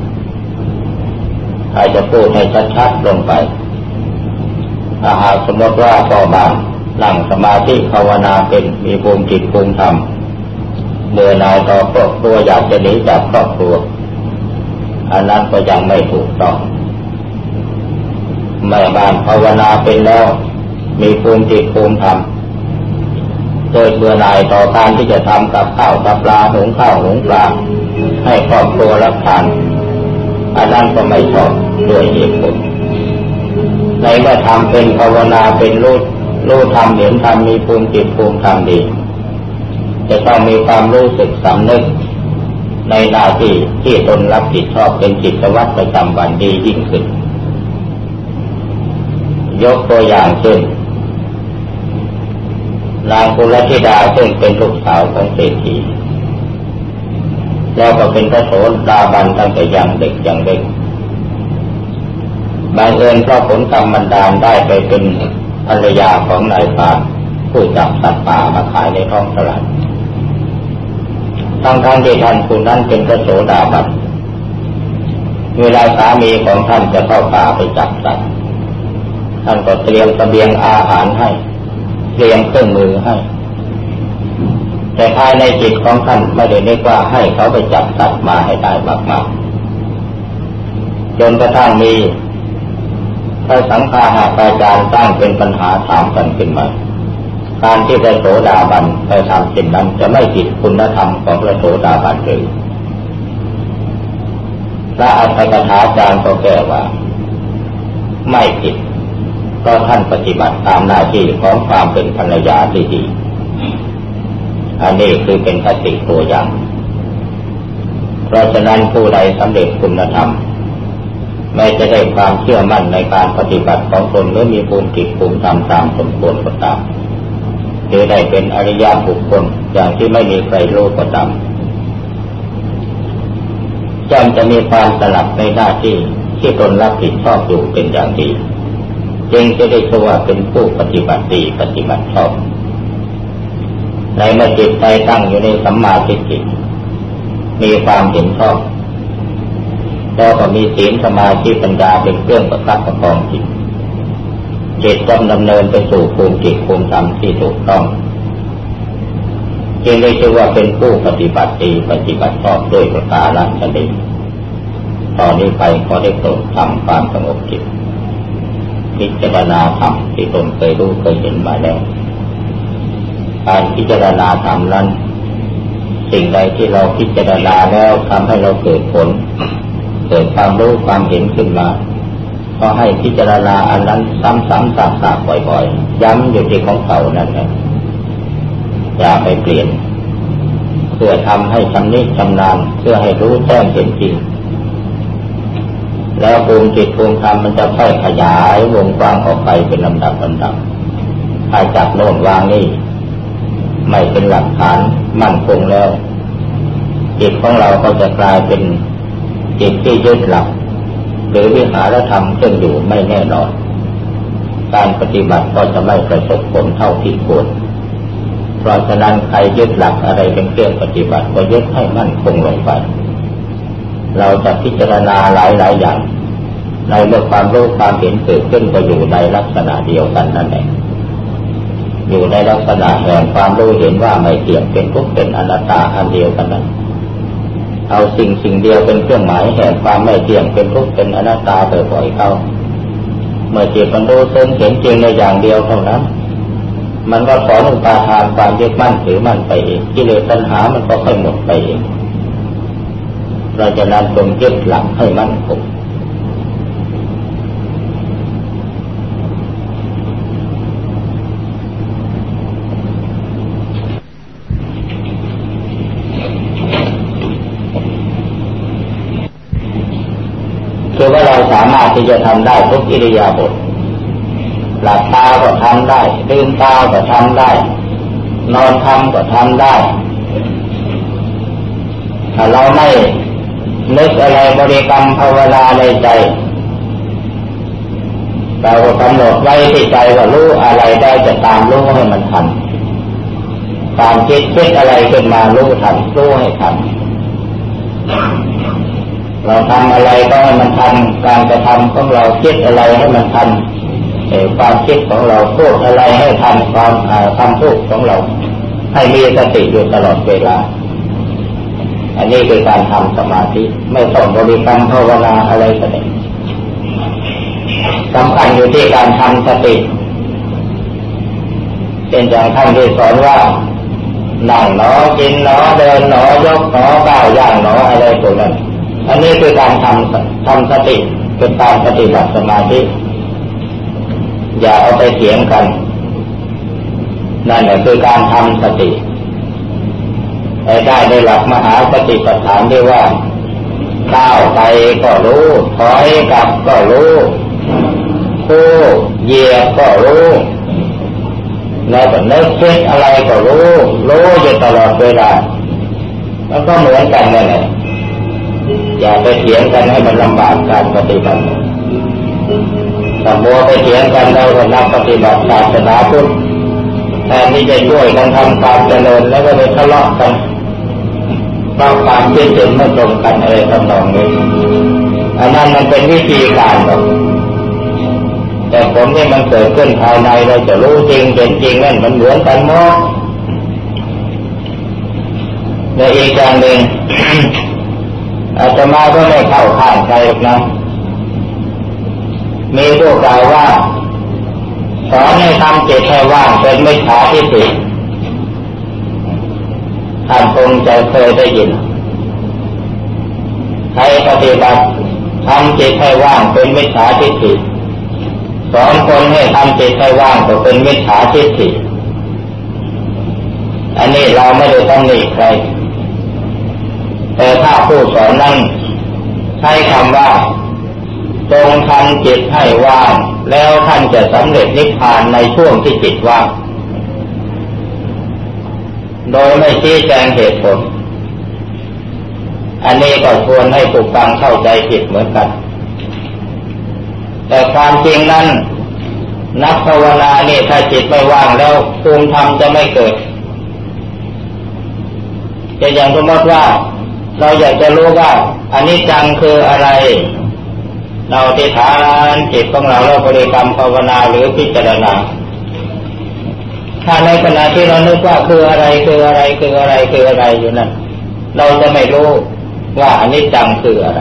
[SPEAKER 1] ใครจะพูดให้ชัดๆลงไปถ้าหากสมมติว่าพ่อบ้านนั่งสมาธิภาวนาเป็นมีภูมิจิตภูมิธรรมเมื่อนายต่อครอบครัวอยากจะหนีจากครอบครัวอันนั้นก็ยังไม่ถูกต้องแม่บ้านภาวนาเป็นแล้วมีภูมิจิตภูมิธรรมเกิดเบื่อหน่ายต่อการที่จะทำกับข้าวกับปลาหุงข้าวหุงปลาให้ครอบครัวรับทานอันนั้นก็ไม่ชอบด้วยเหตุผลในเมื่อทำเป็นภาวนาเป็นรู้ธรรมเห็นธรรมมีภูมิจิตภูมิธรรมดีจะต้องมีความรู้สึกสำนึกในหน้าที่ที่ตนรับผิดชอบเป็นกิจวัตรประจำวันดียิ่งขึ้นยกตัวอย่างเช่นนางกุลธิดาซึ่งเป็นลูกสาวของเศรษฐีแล้วก็เป็นพระโสดาบันตั้งแต่ยังเด็กยังเล็กบังเอิญเพราะผลกรรมบันดาลได้ไปเป็นภรรยาของนายพรานผู้จับสัตว์ป่ามาขายในท้องตลาดทั้งที่ท่านผู้นั้นเป็นพระโสดาบันเวลาสามีของท่านจะเข้าป่าไปจับสัตว์ท่านก็เตรียมเสบียงอาหารให้เตรียมเครื่องมือให้แต่ภายในจิตของท่านไม่ได้นึกว่าให้เขาไปจับสัตว์มาให้ได้มากๆจนกระทั่งมีพระสังฆาอาจารย์ตั้งเป็นปัญหาถามกันขึ้นมาการที่พระโสดาบันไปทำสิ่งนั้นจะไม่ผิดคุณธรรมของพระโสดาบันหรือพระอัฏฐกถาจารย์ก็แก้ว่าไม่ผิดเพราะท่านปฏิบัติตามหน้าที่ของความเป็นภรรยาที่ดีอันนี้คือเป็นคติตัวอย่างเพราะฉะนั้นผู้ใดสำเร็จคุณธรรมแม้จะได้ความเชื่อมั่นในการปฏิบัติของตนหรือมีภูมิจิตภูมิธรรมตามสมควรก็ตามหรือได้เป็นอริยบุคคลอย่างที่ไม่มีใครรู้ก็ตามย่อมจะมีความสลับในหน้าที่ที่ตนรับผิดชอบอยู่เป็นอย่างดีจึงจะได้ชื่อว่าเป็นผู้ปฏิบัติดีปฏิบัติชอบในเมื่อจิตใจตั้งอยู่ในสัมมาทิฏฐิมีความเห็นชอบแล้วก็มีศีลสมาธิปัญญาเป็นเครื่องประคับประคองจิตก็ดำเนินไปสู่ภูมิจิตภูมิธรรมที่ถูกต้องจึงได้ชื่อว่าเป็นผู้ปฏิบัติดีปฏิบัติชอบด้วยประการฉะนี้ตอนนี้ไปขอได้โปรดทำความสงบจิตพิจารณาธรรมที่ตนเคยรู้เคยเห็นมาแล้วการพิจารณาธรรมนั้นสิ่งใดที่เราพิจารณาแล้วทำให้เราเกิดผลเกิดความรู้ความเห็นขึ้นมาก็ให้พิจารณาอันนั้นซ้ำๆซากๆบ่อยๆย้ำอยู่ที่ของเก่านั่นแหละอย่าไปเปลี่ยนเพื่อทำให้ชำนิชำนาญเพื่อให้รู้แจ้งเห็นจริงแล้วภูมิจิตภูมิธรรมมันจะค่อยขยายวงกว้างออกไปเป็นลำดับถ้าจับโน่นวางนี่ไม่เป็นหลักฐานมั่นคงแล้วจิตของเราก็จะกลายเป็นจิตที่ยึดหลักหรือวิหารธรรมซึ่งอยู่ไม่แน่นอนการปฏิบัติก็จะไม่ประสบผลเท่าที่ควรเพราะฉะนั้นใครยึดหลักอะไรเป็นเครื่องปฏิบัติก็ยึดให้มั่นคงลงไปเราจะพิจารณาหลายอย่างในเมื่อความรู้ความเห็นเกิดขึ้นก็อยู่ในลักษณะเดียวกันนั่นเองอยู่ในลักษณะแห่งความรู้เห็นว่าไม่เที่ยงเป็นทุกข์เป็นอนัตตาอันเดียวกันนั้นเอาสิ่งเดียวเป็นเครื่องหมายแห่งความไม่เที่ยงเป็นทุกข์เป็นอนัตตาบ่อยๆเข้าเมื่อจิตมันรู้ซึ้งเห็นจริงในอย่างเดียวเท่านั้นมันก็ถอนอุปาทานความยึดมั่นถือมั่นไปเองกิเลสตัณหามันก็ค่อยหมดไปเองเราจะนั้นจงยึดหลักให้มั่นคงคือว่าเราสามารถที่จะทำได้ทุกอิริยาบถหลับตาก็ทำได้ลืมตาก็ทำได้นอนทำก็ทำได้ถ้าเราไม่นึกอะไรบริกรรมภาวนาในใจเราก็กำหนดไว้ที่ใจว่ารู้อะไรได้จะตามรู้ให้มันทันตามคิดอะไรขึ้นมารู้ทันรู้ให้ทันเราทำอะไรก็ให้มันทันการกระทำของเราคิดอะไรให้มันทันความคิดของเราพูดอะไรให้ทันความคำพูดของเราให้มีสติอยู่ตลอดเวลาอันนี้คือการทำสมาธิไม่ต้องบริกรรมภาวนาอะไรก็ได้สำคัญอยู่ที่การทำสติเป็นอย่างท่านที่สอนว่านั่งหนอกินหนอเดินหนอยกหนอก้าวย่างหนออะไรพวกนั้นอันนี้คือการทำสติเป็นการปฏิบัติสมาธิอย่าเอาไปเถียงกันนั่นแหละคือการทำสติได้ในหลักมหาสติปัฏฐานที่ว่าก้าวไปก็รู้ถอยกลับก็รู้คู่เหยียบก็รู้แล้วก็นึกคิดอะไรก็รู้อยู่ตลอดเวลามันก็เหมือนกันนั่นแหละอย่าไปเถียงกันให้มันลำบากการปฏิบัติถ้ามัวไปเถียงกันเราก็นักปฏิบัติศาสนาพุทธแทนที่จะช่วยกันทำความเจริญแล้วก็ไปทะเลาะกันเพราะความคิดเห็นไม่ตรงกันอะไรทำนองนี้อันนั้นมันเป็นวิธีการหรอกแต่ผลที่มันเกิดขึ้นภายในเราจะรู้จริงเป็นจริงนั่นมันเหมือนกันหมดในอีกอย่างหนึ่งอาตมาก็ไม่เข้าข้างใครหรอกนะมีผู้กล่าวว่าสอนให้ทำจิตให้ว่างเป็นมิจฉาทิฏฐิท่านคงจะเคยได้ยินใครปฏิบัติทำจิตให้ว่างเป็นมิจฉาทิฏฐิสอนคนให้ทำจิตให้ว่างก็เป็นมิจฉาทิฏฐิอันนี้เราไม่ได้ตำหนิใครแต่ถ้าผู้สอนนั้นใช้คำว่าจงทำจิตให้ว่างแล้วท่านจะสำเร็จนิพพานในช่วงที่จิตว่างโดยไม่ชี้แจงเหตุผลอันนี้ก็ชวนให้ผู้ฟังเข้าใจผิดเหมือนกันแต่ความจริงนั้นนักภาวนานี่ถ้าจิตไม่ว่างแล้วภูมิธรรมจะไม่เกิดจะอย่างสมมติว่าเราอยากจะรู้ว่าอนิจจังคืออะไรเราอธิษฐานจิตของเราแล้วบริกรรมภาวนาหรือพิจารณาถ้าในขณะที่เรานึกว่าคืออะไรคืออะไรคืออะไรคืออะไรอยู่นั่นเราจะไม่รู้ว่าอนิจจังคืออะไร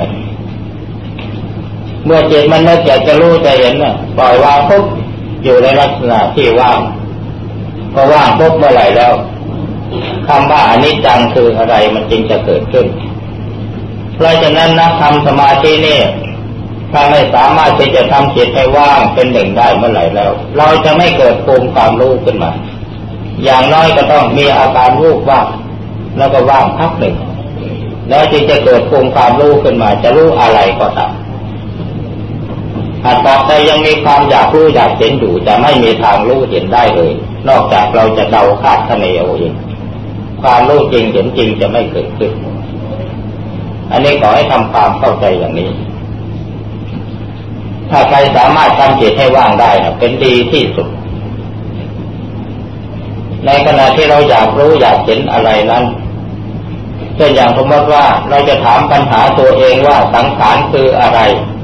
[SPEAKER 1] เมื่อจิตมันนึกอยากจะรู้จะเห็นน่ะปล่อยวางปุ๊บอยู่ในลักษณะที่ว่างพอว่างปุ๊บเมื่อไหร่แล้วคำว่าอนิจจังคืออะไรมันจึงจะเกิดขึ้นเพราะฉะนั้นนักทำสมาธินี่ถ้าไม่สามารถที่จะทำจิตให้ว่างเป็นหนึ่งได้เมื่อไหร่แล้วเราจะไม่เกิดภูมิความรู้ขึ้นมาอย่างน้อยก็ต้องมีอาการวูบว่างแล้วก็ว่างพักหนึ่งแล้วจึงจะเกิดภูมิความรู้ขึ้นมาจะรู้อะไรก็ตามหากต่อไปยังมีความอยากรู้อยากเห็นอยู่จะไม่มีทางรู้เห็นได้เลยนอกจากเราจะเดาคาดคะเนเอาเองความรู้จริงเห็นจริงจะไม่เกิดขึ้นอันนี้ขอให้ทำความเข้าใจอย่างนี้ถ้าใครสามารถทำจิตให้ว่างได้นะเป็นดีที่สุดในขณะที่เราอยากรู้อยากเห็นอะไรนั้นเช่นอย่างสมมติว่าเราจะถามปัญหาตัวเองว่าสังขารคืออะไร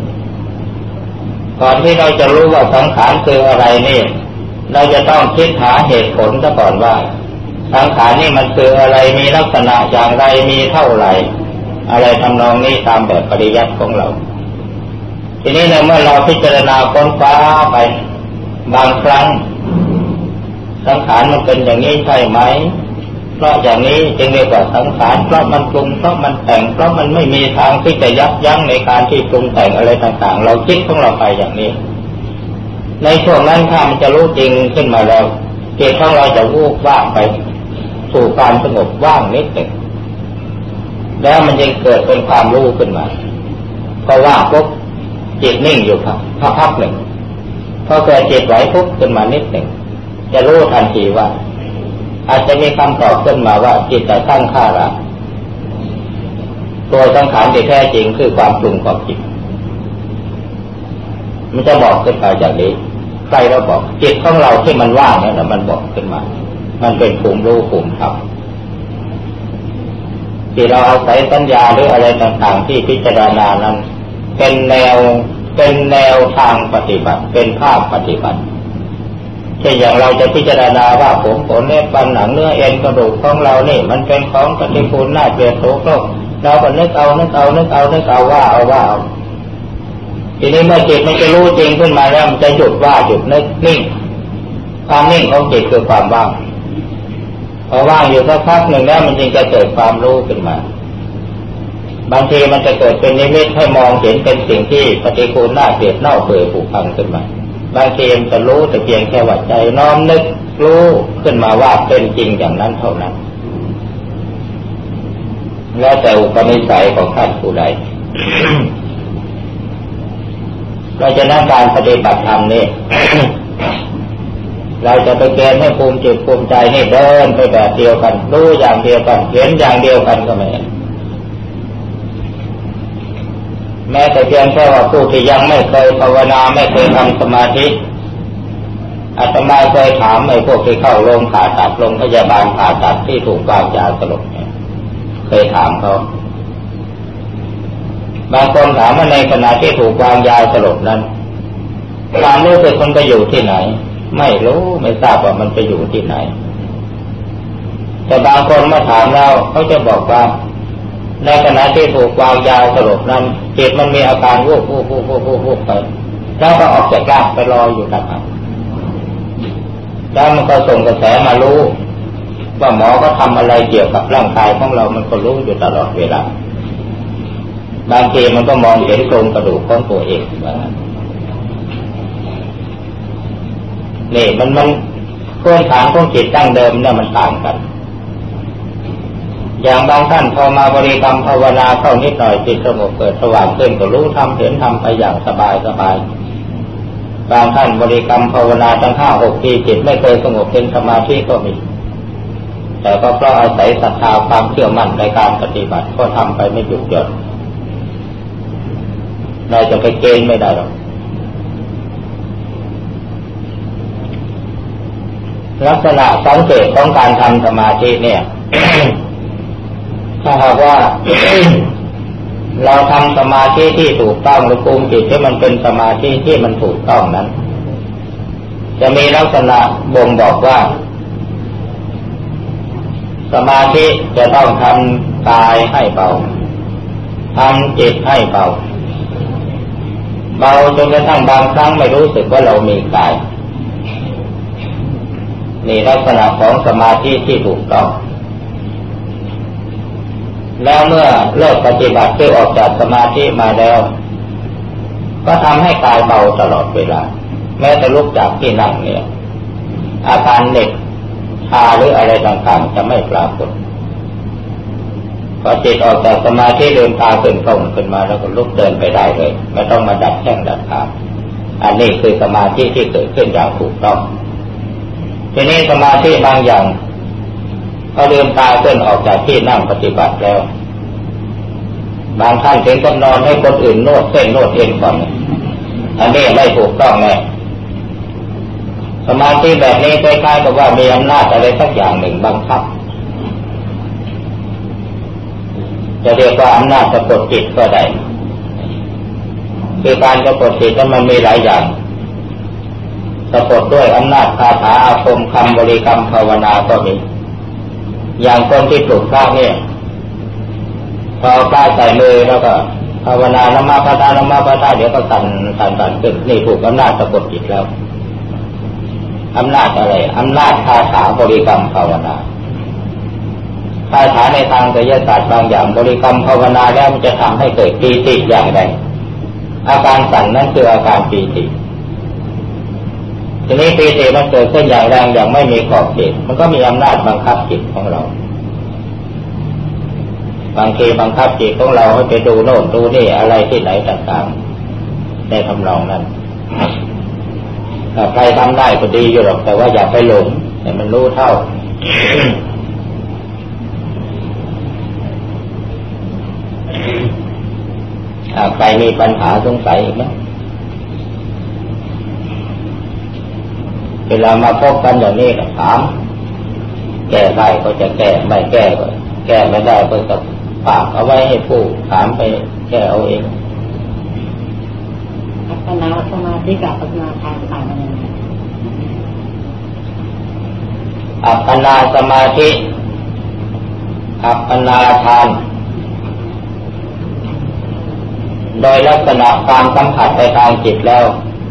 [SPEAKER 1] ก่อนที่เราจะรู้ว่าสังขารคืออะไรนี่เราจะต้องคิดหาเหตุผลซะก่อนว่าสังขารนี่มันคืออะไรมีลักษณะอย่างไรมีเท่าไหร่อะไรทำนองนี้ตามแบบปริยัติของเราทีนี้เมื่อเราพิจารณาค้นคว้าไปบางครั้งสังขารมันเป็นอย่างนี้ใช่ไหมเพราะอย่างนี้จึงเรียกว่าสังขารเพราะมันปรุงเพราะมันแต่งเพราะมันไม่มีทางที่จะยับยั้งในการที่ปรุงแต่งอะไรต่างๆเราคิดของเราไปอย่างนี้ในช่วงนั้นถ้ามันจะรู้จริงขึ้นมาแล้วจิตของเราจะวูบว่างไปสู่ความสงบว่างนิดหนึ่งแล้วมันจะเกิดเป็นความรู้ขึ้นมาพอว่างปุ๊บจิตนิ่งอยู่พักหนึ่งพอเกิดจิตไหวปุ๊บขึ้นมานิดหนึ่งจะรู้ทันทีว่าอาจจะมีคำตอบขึ้นมาว่าจิตแต่ตั้งค่าละตัวสังขารที่แท้จริงคือความปรุงของจิตมันจะบอกขึ้นมาอย่างนี้ใครเราบอกจิตของเราที่มันว่างเนี่ยมันบอกขึ้นมามันเป็นภูมิรู้ภูมิธรรมที่เราอาศัยสัญญาหรืออะไรต่างๆที่พิจารณานั้นเป็นแนวทางปฏิบัติเป็นภาคปฏิบัติเช่นอย่างเราจะพิจารณาว่าผมขนเล็บฟันหนังเนื้อเอ็นกระดูกของเรานี่มันเป็นของปฏิกูลน่าเกลียดโสโครกเราก็นึกเอาว่าทีนี้เมื่อจิตมันจะรู้จริงขึ้นมาแล้วมันจะหยุดว่าหยุดนึกนิ่งความนิ่งของจิตคือความว่างพอว่างอยู่สักพักหนึ่งแล้วมันจึงจะเกิดความรู้ขึ้นมาบางทีมันจะเกิดเป็นนิมิตให้มองเห็นเป็นสิ่งที่ปฏิกูลน่าเกลียดเน่าเปื่อยผุพังขึ้นมาบางทีมันจะรู้แต่เพียงแค่ว่าใจน้อมนึกรู้ขึ้นมาว่าเป็นจริงอย่างนั้นเท่านั้นแล้วแต่อุปนิสัยของท่านผู้ใด เราจะนั่งการปฏิบัติธรรมนี่ เราจะไปเกณฑ์ให้ภูมิจิตภูมิใจนี่เดินไปแบบเดียวกันรู้อย่างเดียวกันเห็นอย่างเดียวกันก็ไม่แม้แต่เพียงแค่ว่าผู้ที่ยังไม่เคยภาวนาไม่เคยทำสมาธิอาตมาเคยถามไอ้พวกที่เข้าโรงผ่าตัดโรงพยาบาลผ่าตัดที่ถูกวางยาสลบเนี่ยเคยถามเขาบางคนถามว่าในขณะที่ถูกวางยาสลบนั้นความรู้สึกมันไปอยู่ที่ไหนไม่รู้ไม่ทราบว่ามันไปอยู่ที่ไหนแต่บางคนมาถามเราเขาจะบอกว่าในขณะที่ถูกวางยาสลบนั้นจิตมันมีอาการวูบไปแล้วก็ออกจากร่างไปลอยอยู่นั่นแล้วมันก็ส่งกระแสมารู้ว่าหมอก็ทำอะไรเกี่ยวกับร่างกายของเรามันก็รู้อยู่ตลอดเวลาบางทีมันก็มองเห็นโครงกระดูกของตัวเองนี่มันพื้นฐานของจิตดั้งเดิมเนี่ยมันต่างกันอย่างบางท่านพอมาบริกรรมภาวนาเข้านิดหน่อยจิตสงบเกิดสว่างขึ้นก็รู้ทำเห็นทำไปอย่างสบายบางท่านบริกรรมภาวนาตั้ง 5-6 ปีจิตไม่เคยสงบเป็นสมาธิก็มีแต่ก็เพราะอาศัยศรัทธาความเชื่อมั่นในการปฏิบัติก็ทำไปไม่หยุดหย่อนเราจะไปเกณฑ์ไม่ได้หรอกลักษณะสังเกตของการทำสมาธิเนี่ย ถ้าหากว่า เราทำสมาธิที่ถูกต้องหรือคุมจิตให้มันเป็นสมาธิที่มันถูกต้องนั้นจะมีลักษณะบ่งบอกว่าสมาธิจะต้องทำกายให้เบาทำจิตให้เบาจนกระทั่งบางครั้งไม่รู้สึกว่าเรามีกายนี่ลักษณะของสมาธิที่ถูกต้องแล้วเมื่อเลิกปฏิบัติที่ออกจากสมาธิมาแล้วก็ทำให้กายเบาตลอดเวลาแม้แต่ลุกจากที่นั่งเนี่ยอาการเหน็บชาหรืออะไรต่างๆจะไม่ปรากฏพอจิตออกจากสมาธิเดินตาขึ้นตรงขึ้นมาแล้วก็ลุกเดินไปได้เลยไม่ต้องมาดัดแข้งดัดขาอันนี้คือสมาธิที่เกิดขึ้นอย่างถูกต้องทีนี้สมาธิบางอย่างพอลืมตาขึ้นออกจากที่นั่งปฏิบัติแล้วบางท่านถึงกับนอนให้คนอื่นนวดเส้นนวดเอ็นก่อนอันนี้ไม่ถูกต้องแน่สมาธิแบบนี้คล้ายๆกับว่ามีอำนาจอะไรสักอย่างหนึ่งบังคับจะเรียกว่าอำนาจสะกดจิตก็ได้คือการสะกดจิตมันมีหลายอย่างสะกดด้วยอำนาจคาถาอาคมคำบริกรรมภาวนาก็มีอย่างคนที่ปลุกพระเนี่ยพอพระใส่มือแล้วก็ภาวนานะมาพะทานะมาพะทาเดี๋ยวก็สั่นขึ้นนี่ถูกอำนาจสะกดจิตแล้วอำนาจอะไรอำนาจคาถาบริกรรมภาวนาคาถาในทางไสยศาสตร์บางอย่างบริกรรมภาวนาแล้วมันจะทำให้เกิดปีติอย่างใดอาการสั่นนั้นคืออาการปีติทีนี้ปีติมันเกิดขึ้นอย่างแรงอย่างไม่มีขอบเขตมันก็มีอำนาจบังคับจิตของเราบางทีบังคับจิตของเราให้ไปดูโน่นดูนี่อะไรที่ไหนต่างๆในทำนองนั้นถ้าใครทำได้ก็ดีอยู่หรอกแต่ว่าอย่าไปหลงให้มันรู้เท่า ใครมีปัญหาสงสัยอีกไหมเวลามาพบกันอย่างนี้ก็ถามแก้ได้ก็จะแก้ไม่แก้ก็แก้ไม่ได้ก็จะฝากเอาไว้ให้ผู้ถามไปแก้เอาเอง
[SPEAKER 2] อัปปนาสมาธิกับอัปปนาทานต่างกันยังไง
[SPEAKER 1] อัปปนาสมาธิอัปปนาทานโดยลักษณะความสัมผัสในทางจิตแล้ว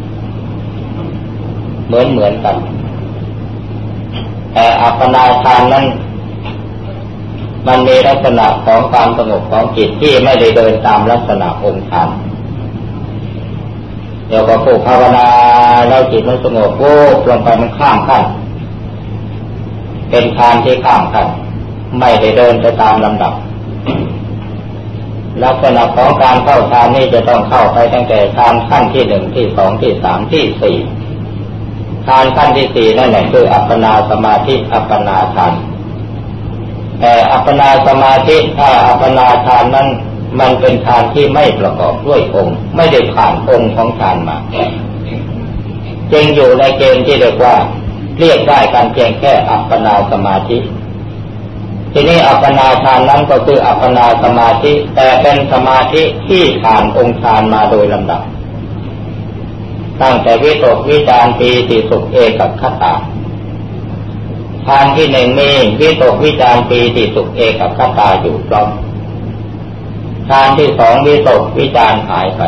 [SPEAKER 1] เหมือนกันแต่อัปปนาทานนั้นมันมีลักษณะของความสงบของจิตที่ไม่ได้เดินตามลักษณะองค์ฌานเดี๋ยวก็ผู้ภาวนาแล้วจิตมันสงบวูบลงไปมันข้ามขั้นเป็นฌานที่ข้ามขั้นไม่ได้เดินไปตามลำดับลักษณะของการเข้าฌานนี่จะต้องเข้าไปตั้งแต่ฌานขั้นที่1ที่2ที่3ที่4ฌานขั้นที่4นั่นแหละคืออัปปนาสมาธิอัปปนาฌานแต่อัปปนาสมาธิถ้าอัปปนาฌานนั้นมันเป็นฌานที่ไม่ประกอบด้วยองค์ไม่ได้ผ่านองค์ของฌานมาจึงอยู่ในเกณฑ์ที่เรียกได้การเพียงแค่อัปปนาสมาธิทีนี้อัปปนาฌานนั้นก็คืออัปปนาสมาธิแต่เป็นสมาธิที่ผ่านองค์ฌานมาโดยลำดับตั้งแต่วิตกวิจารปีติสุขเอกัคคตาฌานที่1มีวิตกวิจารปีติสุขเอกัคคตาอยู่พร้อมฌานที่2วิตกวิจารหายไป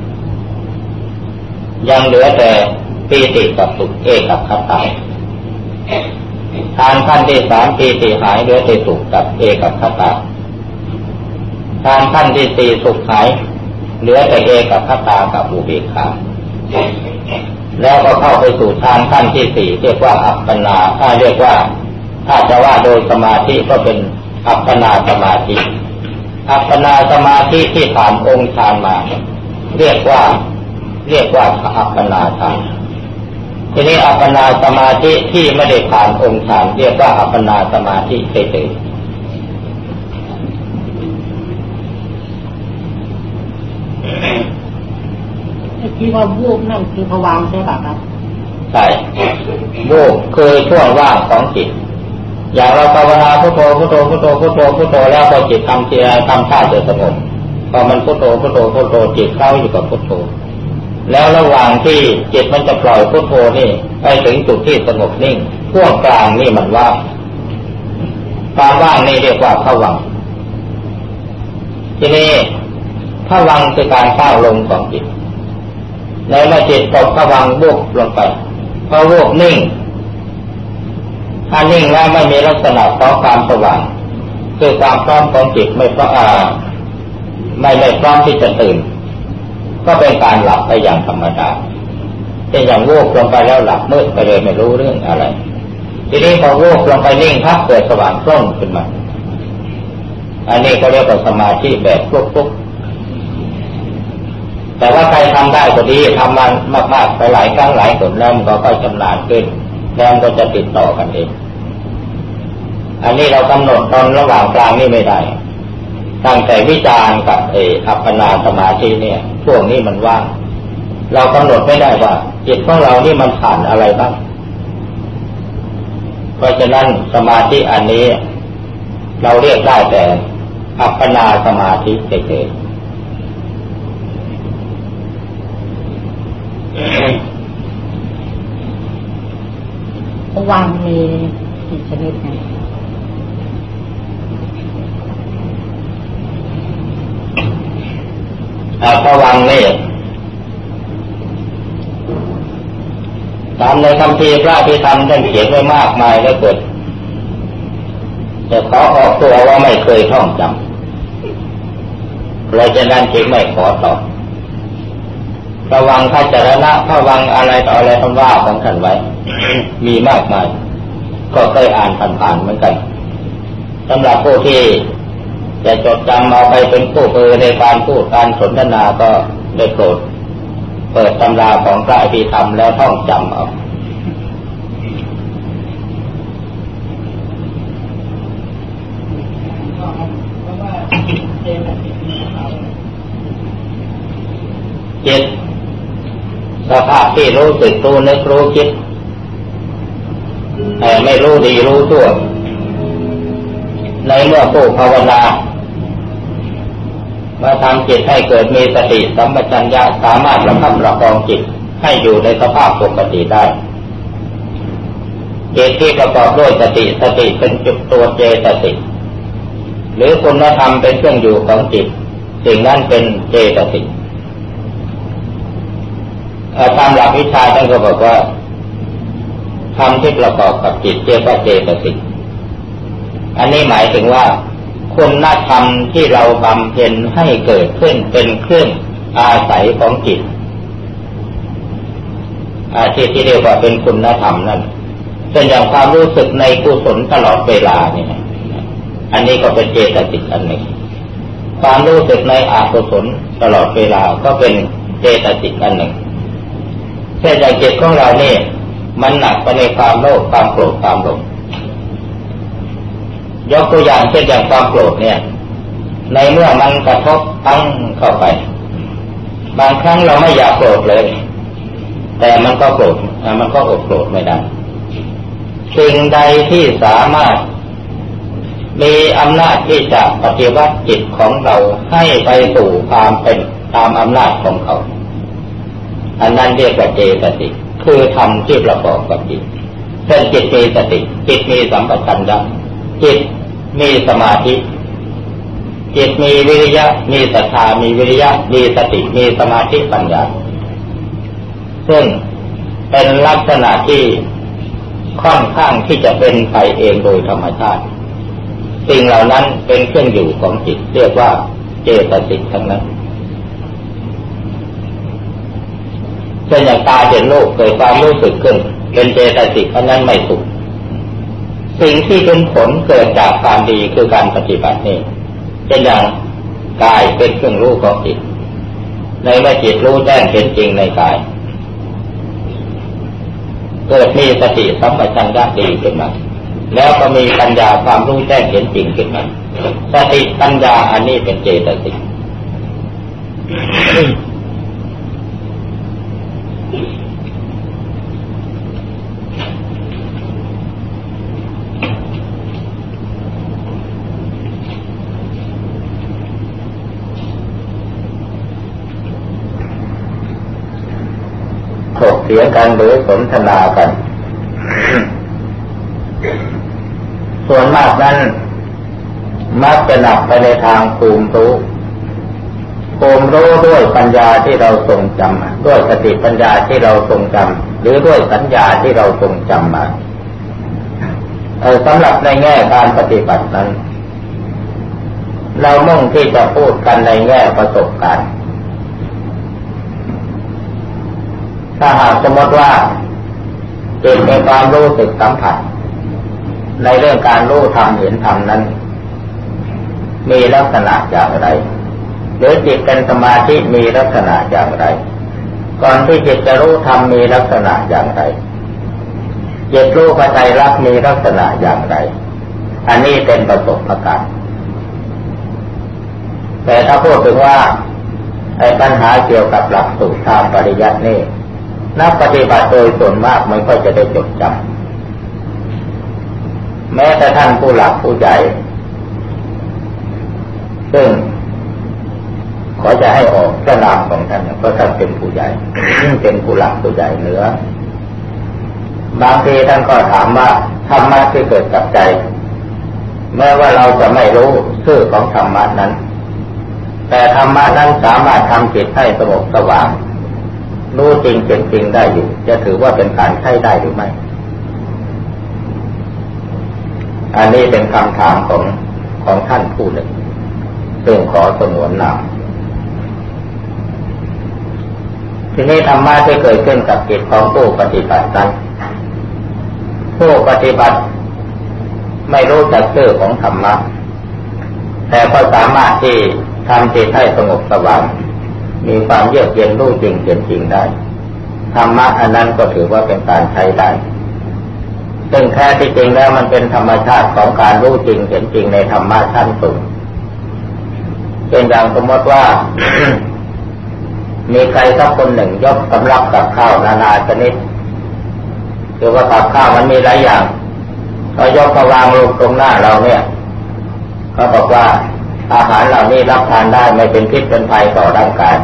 [SPEAKER 1] ยังเหลือแต่ปีติกับสุขเอกัคคตาฌานขั้นที่3ปีติหายเหลือแต่สุขกับเอกัคคตาฌานขั้นที่4สุขหายเหลือแต่เอกัคคตากับอุเบกขาแล้วก็เข้าไปสู่ฌานขั้นที่4เรียกว่าอัปปนาเรียกว่าถ้าจะว่าโดยสมาธิก็เป็นอัปปนาสมาธิอัปปนาสมาธิที่ผ่านองค์ฌานมาเรียกว่าอัปปนาฌานทีนี้อัปปนาสมาธิที่ไม่ได้ผ่านองค์ฌานเรียกว่าอัปปนาสมาธิเฉยๆ
[SPEAKER 2] ที่ว่าวูบนั่นคือภวังค์ใช่ป่ะครับ
[SPEAKER 1] ใช่วูบคือช่วงว่างของจิตอย่างเราภาวนาพุทโธพุทโธพุทโธพุทโธพุทโธแล้วพอจิตทำท่าจะสงบพอมันพุทโธพุทโธพุทโธจิตเข้าอยู่กับพุทโธแล้วระหว่างที่จิตมันจะปล่อยพุทโธนี่ไปถึงจุดที่สงบนิ่งช่วงกลางนี่มันว่างความว่างนี่เรียกว่าภวังค์ทีนี้ภวังค์คือการก้าวลงของจิตในเมื่อจิตตกภวังค์วูบลงไปพอวูบนิ่งถ้านิ่งแล้วไม่มีลักษณะของความสว่างคือความพร้อมของจิตไม่พร้อมที่จะตื่นก็เป็นการหลับไปอย่างธรรมดาเป็นอย่างวูบลงไปแล้วหลับมืดไปเลยไม่รู้เรื่องอะไรทีนี้พอวูบลงไปนิ่งพักเกิดสว่างโปร่งขึ้นมาอันนี้เขาเรียกว่าสมาธิแบบฟลุกๆแต่ว่าใครทำได้ก็ดีทำมันมากๆไปหลายครั้งหลายหนแล้วมันก็ค่อยชำนาญขึ้นแล้วมันก็จะติดต่อกันเองอันนี้เรากำหนดตอนระหว่างกลางนี่ไม่ได้ตั้งแต่วิจารณ์กับอัปปนาสมาธิเนี่ยช่วงนี้มันว่างเรากำหนดไม่ได้ว่าจิตของเรานี่มันผ่านอะไรบ้างเพราะฉะนั้นสมาธิอันนี้เราเรียกได้แต่อัปปนาสมาธิเฉย
[SPEAKER 2] ภวังค์มีกี่ชนิดนะ
[SPEAKER 1] ภวังค์นี่ตามในคัมภีร์พระอภิธรรมท่านเขียนไว้มากมายแล้วเกิดแต่ขอออกตัวว่าไม่เคยท่องจำเพราะฉะนั้นจึงไม่ขอตอบภวังค์พระจรณะภวังค์อะไรต่ออะไรท่านว่าของท่านไว้ มีมากมายก็เคยอ่านผ่านๆเหมือนกันสำหรับผู้ที่จะจดจำเอาไปเป็นคู่มือในการพูดการสนทนาก็ได้โปรดเปิดตำราของพระอภิธรรมแล้วท่องจำเอาจิตสภาพที่รู้สึกรู้นึกรู้คิดแต่ไม่รู้ดีรู้ชั่วในเมื่อผู้ภาวนามาทำจิตให้เกิดมีสติสัมปชัญญะสามารถระงับระคองจิตให้อยู่ในสภาพปกติได้จิตที่ประกอบด้วยสติเป็นจุดตัวเจตสิกหรือคุณธรรมเป็นเครื่องอยู่ของจิตสิ่งนั้นเป็นเจตสิกตามหลักวิชาท่านก็บอกว่าธรรมที่ประกอบกับจิตเรียกว่าเจตสิกอันนี้หมายถึงว่าคุณธรรมที่เราบำเพ็ญให้เกิดขึ้นเป็นเครื่องอาศัยของจิตที่เรียกว่าเป็นคุณธรรมนั่นเป็นอย่างความรู้สึกในกุศลตลอดเวลาเนี่ยอันนี้ก็เป็นเจตสิกอันหนึ่งความรู้สึกในอกุศลตลอดเวลาก็เป็นเจตสิกอันหนึ่งเช่นอย่างจิตของเรานี่มันหนักไปในความโลภความโกรธความหลงยกตัวอย่างเช่นอย่างความโกรธเนี่ยในเมื่อมันกระทบตั้งเข้าไปบางครั้งเราไม่อยากโกรธเลยแต่มันก็โกรธมันก็อดโกรธไม่ได้สิ่งใดที่สามารถมีอำนาจที่จะปฏิวัติจิตของเราให้ไปสู่ความเป็นตามอำนาจของเขาอันนั้นเรียกว่าเจตสิกคือธรรมที่ประกอบกับจิตเช่นจิตมีสติจิตมีสัมปชัญญะจิตมีสมาธิจิตมีวิริยะมีศรัทธามีวิริยะมีสติมีสมาธิปัญญาซึ่งเป็นลักษณะที่ค่อนข้างที่จะเป็นไปเองโดยธรรมชาติสิ่งเหล่านั้นเป็นเครื่องอยู่ของจิตเรียกว่าเจตสิกทั้งนั้นเช่นอย่างตาเห็นโลกเกิดความรู้สึกขึ้นเป็นเจตสิกอันนั้นไม่สุขสิ่งที่เป็นผลเกิดจากความดีคือการปฏิบัตินี่เช่นอย่างกายเป็นเครื่องรู้ของจิตในเมื่อจิตรู้แจ้งเห็นจริงในกายเกิดมีสติสัมปชัญญะดีขึ้นมาแล้วก็มีปัญญาความรู้แจ้งเห็นจริงขึ้นมาสติปัญญาอันนี้เป็นเจตสิกถกเถียงกันหรือสนทนากันส่วนมากนั้นมักจะหนักไปในทางภูมิรู้ด้วยปัญญาที่เราทรงจำด้วยสติปัญญาที่เราทรงจำหรือด้วยสัญญาที่เราทรงจำมาสำหรับในแง่การปฏิบัตินั้นเรามุ่งที่จะพูดกันในแง่ประสบการณ์ถ้าหากสมมติว่าจิตมีความรู้สึกสัมผัสในเรื่องการรู้ธรรมเห็นธรรมนั้นมีลักษณะอย่างไรหรือจิตเป็นสมาธิมีลักษณะอย่างไรก่อนที่จิตจะรู้ธรรมมีลักษณะอย่างไรจิตรู้ปัจจัยรักมีลักษณะอย่างไรอันนี้เป็นประสบการณ์แต่ถ้าพูดถึงว่าปัญหาเกี่ยวกับหลักสูตรทางปริยัตินี่นักปฏิบัติโดยส่วนมากไม่ค่อยจะได้จดจำแม้แต่ท่านผู้หลักผู้ใหญ่ซึ่งขอจะให้ออกพระนามของท่านเพราะท่านเป็นผู้ใหญ่เป็นผู้หลักผู้ใหญ่เหนือบางทีท่านก็ถามว่าธรรมะที่เกิดกับใจแม้ว่าเราจะไม่รู้ชื่อของธรรมะนั้นแต่ธรรมะนั้นสามารถทำจิตให้สงบสว่างรู้จริงเป็นจริงได้อยู่จะถือว่าเป็นการใช้ได้หรือไม่อันนี้เป็นคำถามของท่านผู้หนึ่งซึ่งขอสงวนนามทีนี้ธรรมะที่เกิดขึ้นกับจิตของผู้ปฏิบัตินั้นผู้ปฏิบัติไม่รู้จักชื่อของธรรมะแต่ก็สามารถที่ทำจิตให้สงบสว่างมีความเยือกเย็นรู้จริงเห็นจริงได้ธรรมะอันนั้นก็ถือว่าเป็นการใช้ได้ซึ่งแท้ที่จริงแล้วมันเป็นธรรมชาติของการรู้จริงเห็นจริงในธรรมะชั้นสูงเป็นอย่างสมมติว่า มีใครสักคนหนึ่งยกสำรับกับข้าวนานาชนิดคือว่ากับข้าวมันมีหลายอย่างเขายกมาวางลงตรงหน้าเราเนี่ยเขาบอกว่าอาหารเหล่านี้รับทานได้ไม่เป็นพิษเป็นภัยต่อร่างกาย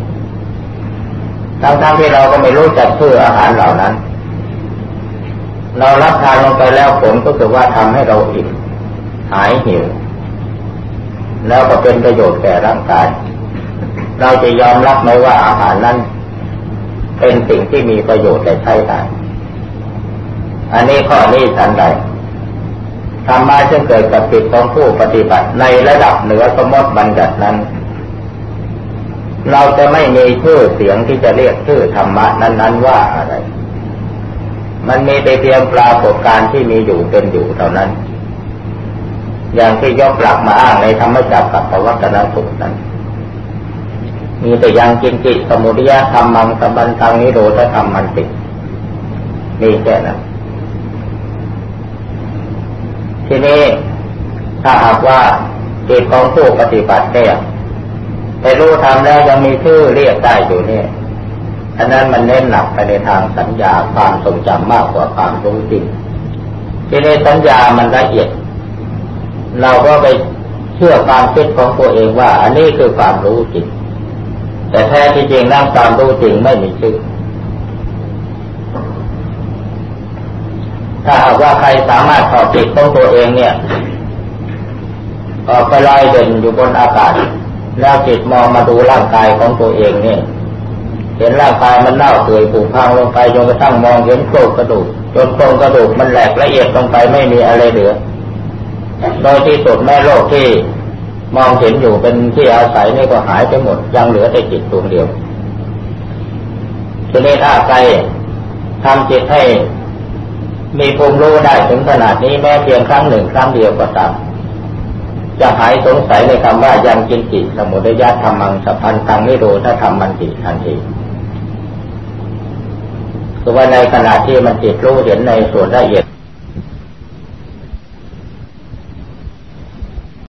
[SPEAKER 1] ทั้งที่เราก็ไม่รู้จักชื่ออาหารเหล่านั้นเรารับทานลงไปแล้วผลก็คือว่าทำให้เราอิ่มหายหิวแล้วก็เป็นประโยชน์แก่ร่างกายเราจะยอมรับไหมว่าอาหารนั้นเป็นสิ่งที่มีประโยชน์และใช้ได้อันนี้ข้อนี้ฉันใดธรรมะซึ่งเกิดกับจิตของผู้ปฏิบัติในระดับเหนือสมมติบัญญัตินั้นเราจะไม่มีชื่อเสียงที่จะเรียกชื่อธรรมะนั้นๆว่าอะไรมันมีแต่เพียงปรากฏการณ์ที่มีอยู่เป็นอยู่เท่านั้นอย่างที่ยกหลักมาอ้างในธรรมจักรกับปวัตตนสูตรนั้นมีแต่ยังกินจิสมุทัยธรรมังสัมปันตังนิโรธธรรมันติมีแค่นั้นทีนี้ถ้าหากว่าจิตของผู้ปฏิบัติเนี่ยไปรู้ธรรมแล้วยังมีชื่อเรียกได้อยู่เนี่ยอันนั้นมันเน้นหนักไปในทางสัญญาความทรงจำมากกว่าความรู้จริงทีนี้สัญญามันละเอียดเราก็ไปเชื่อความคิดของตัวเองว่าอันนี้คือความรู้จริงแต่แท้ที่จริงนั่งความรู้จริงไม่มีชื่อถ้าหากว่าใครสามารถถอดจิตของตัวเองเนี่ยออกไปลอยเด่นอยู่บนอากาศแล้วจิตมองมาดูร่างกายของตัวเองเนี่ยเห็นร่างกายมันเน่าเปื่อยผุพังลงไปจนกระทั่งมองเห็นโครงกระดูกจนโครงกระดูกมันแหลกละเอียดลงไปไม่มีอะไรเหลือโดยที่สุดแม่โลกที่มองเห็นอยู่เป็นที่อาศัยนี่ก็หายไปหมดยังเหลือแต่จิตดวงเดียวทีนี้ถ้าใครทำจิตให้มีภูมิรู้ได้ถึงขนาดนี้แม้เพียงครั้งหนึ่งครั้งเดียวก็ตามจะหายสงสัยในคำว่ายังกินจิสมุทัยธรรมังสัพพันธังนิโรธธรรมมันติทันทีคือว่าในขณะที่มันจิตรู้เห็นในส่วนละเอียด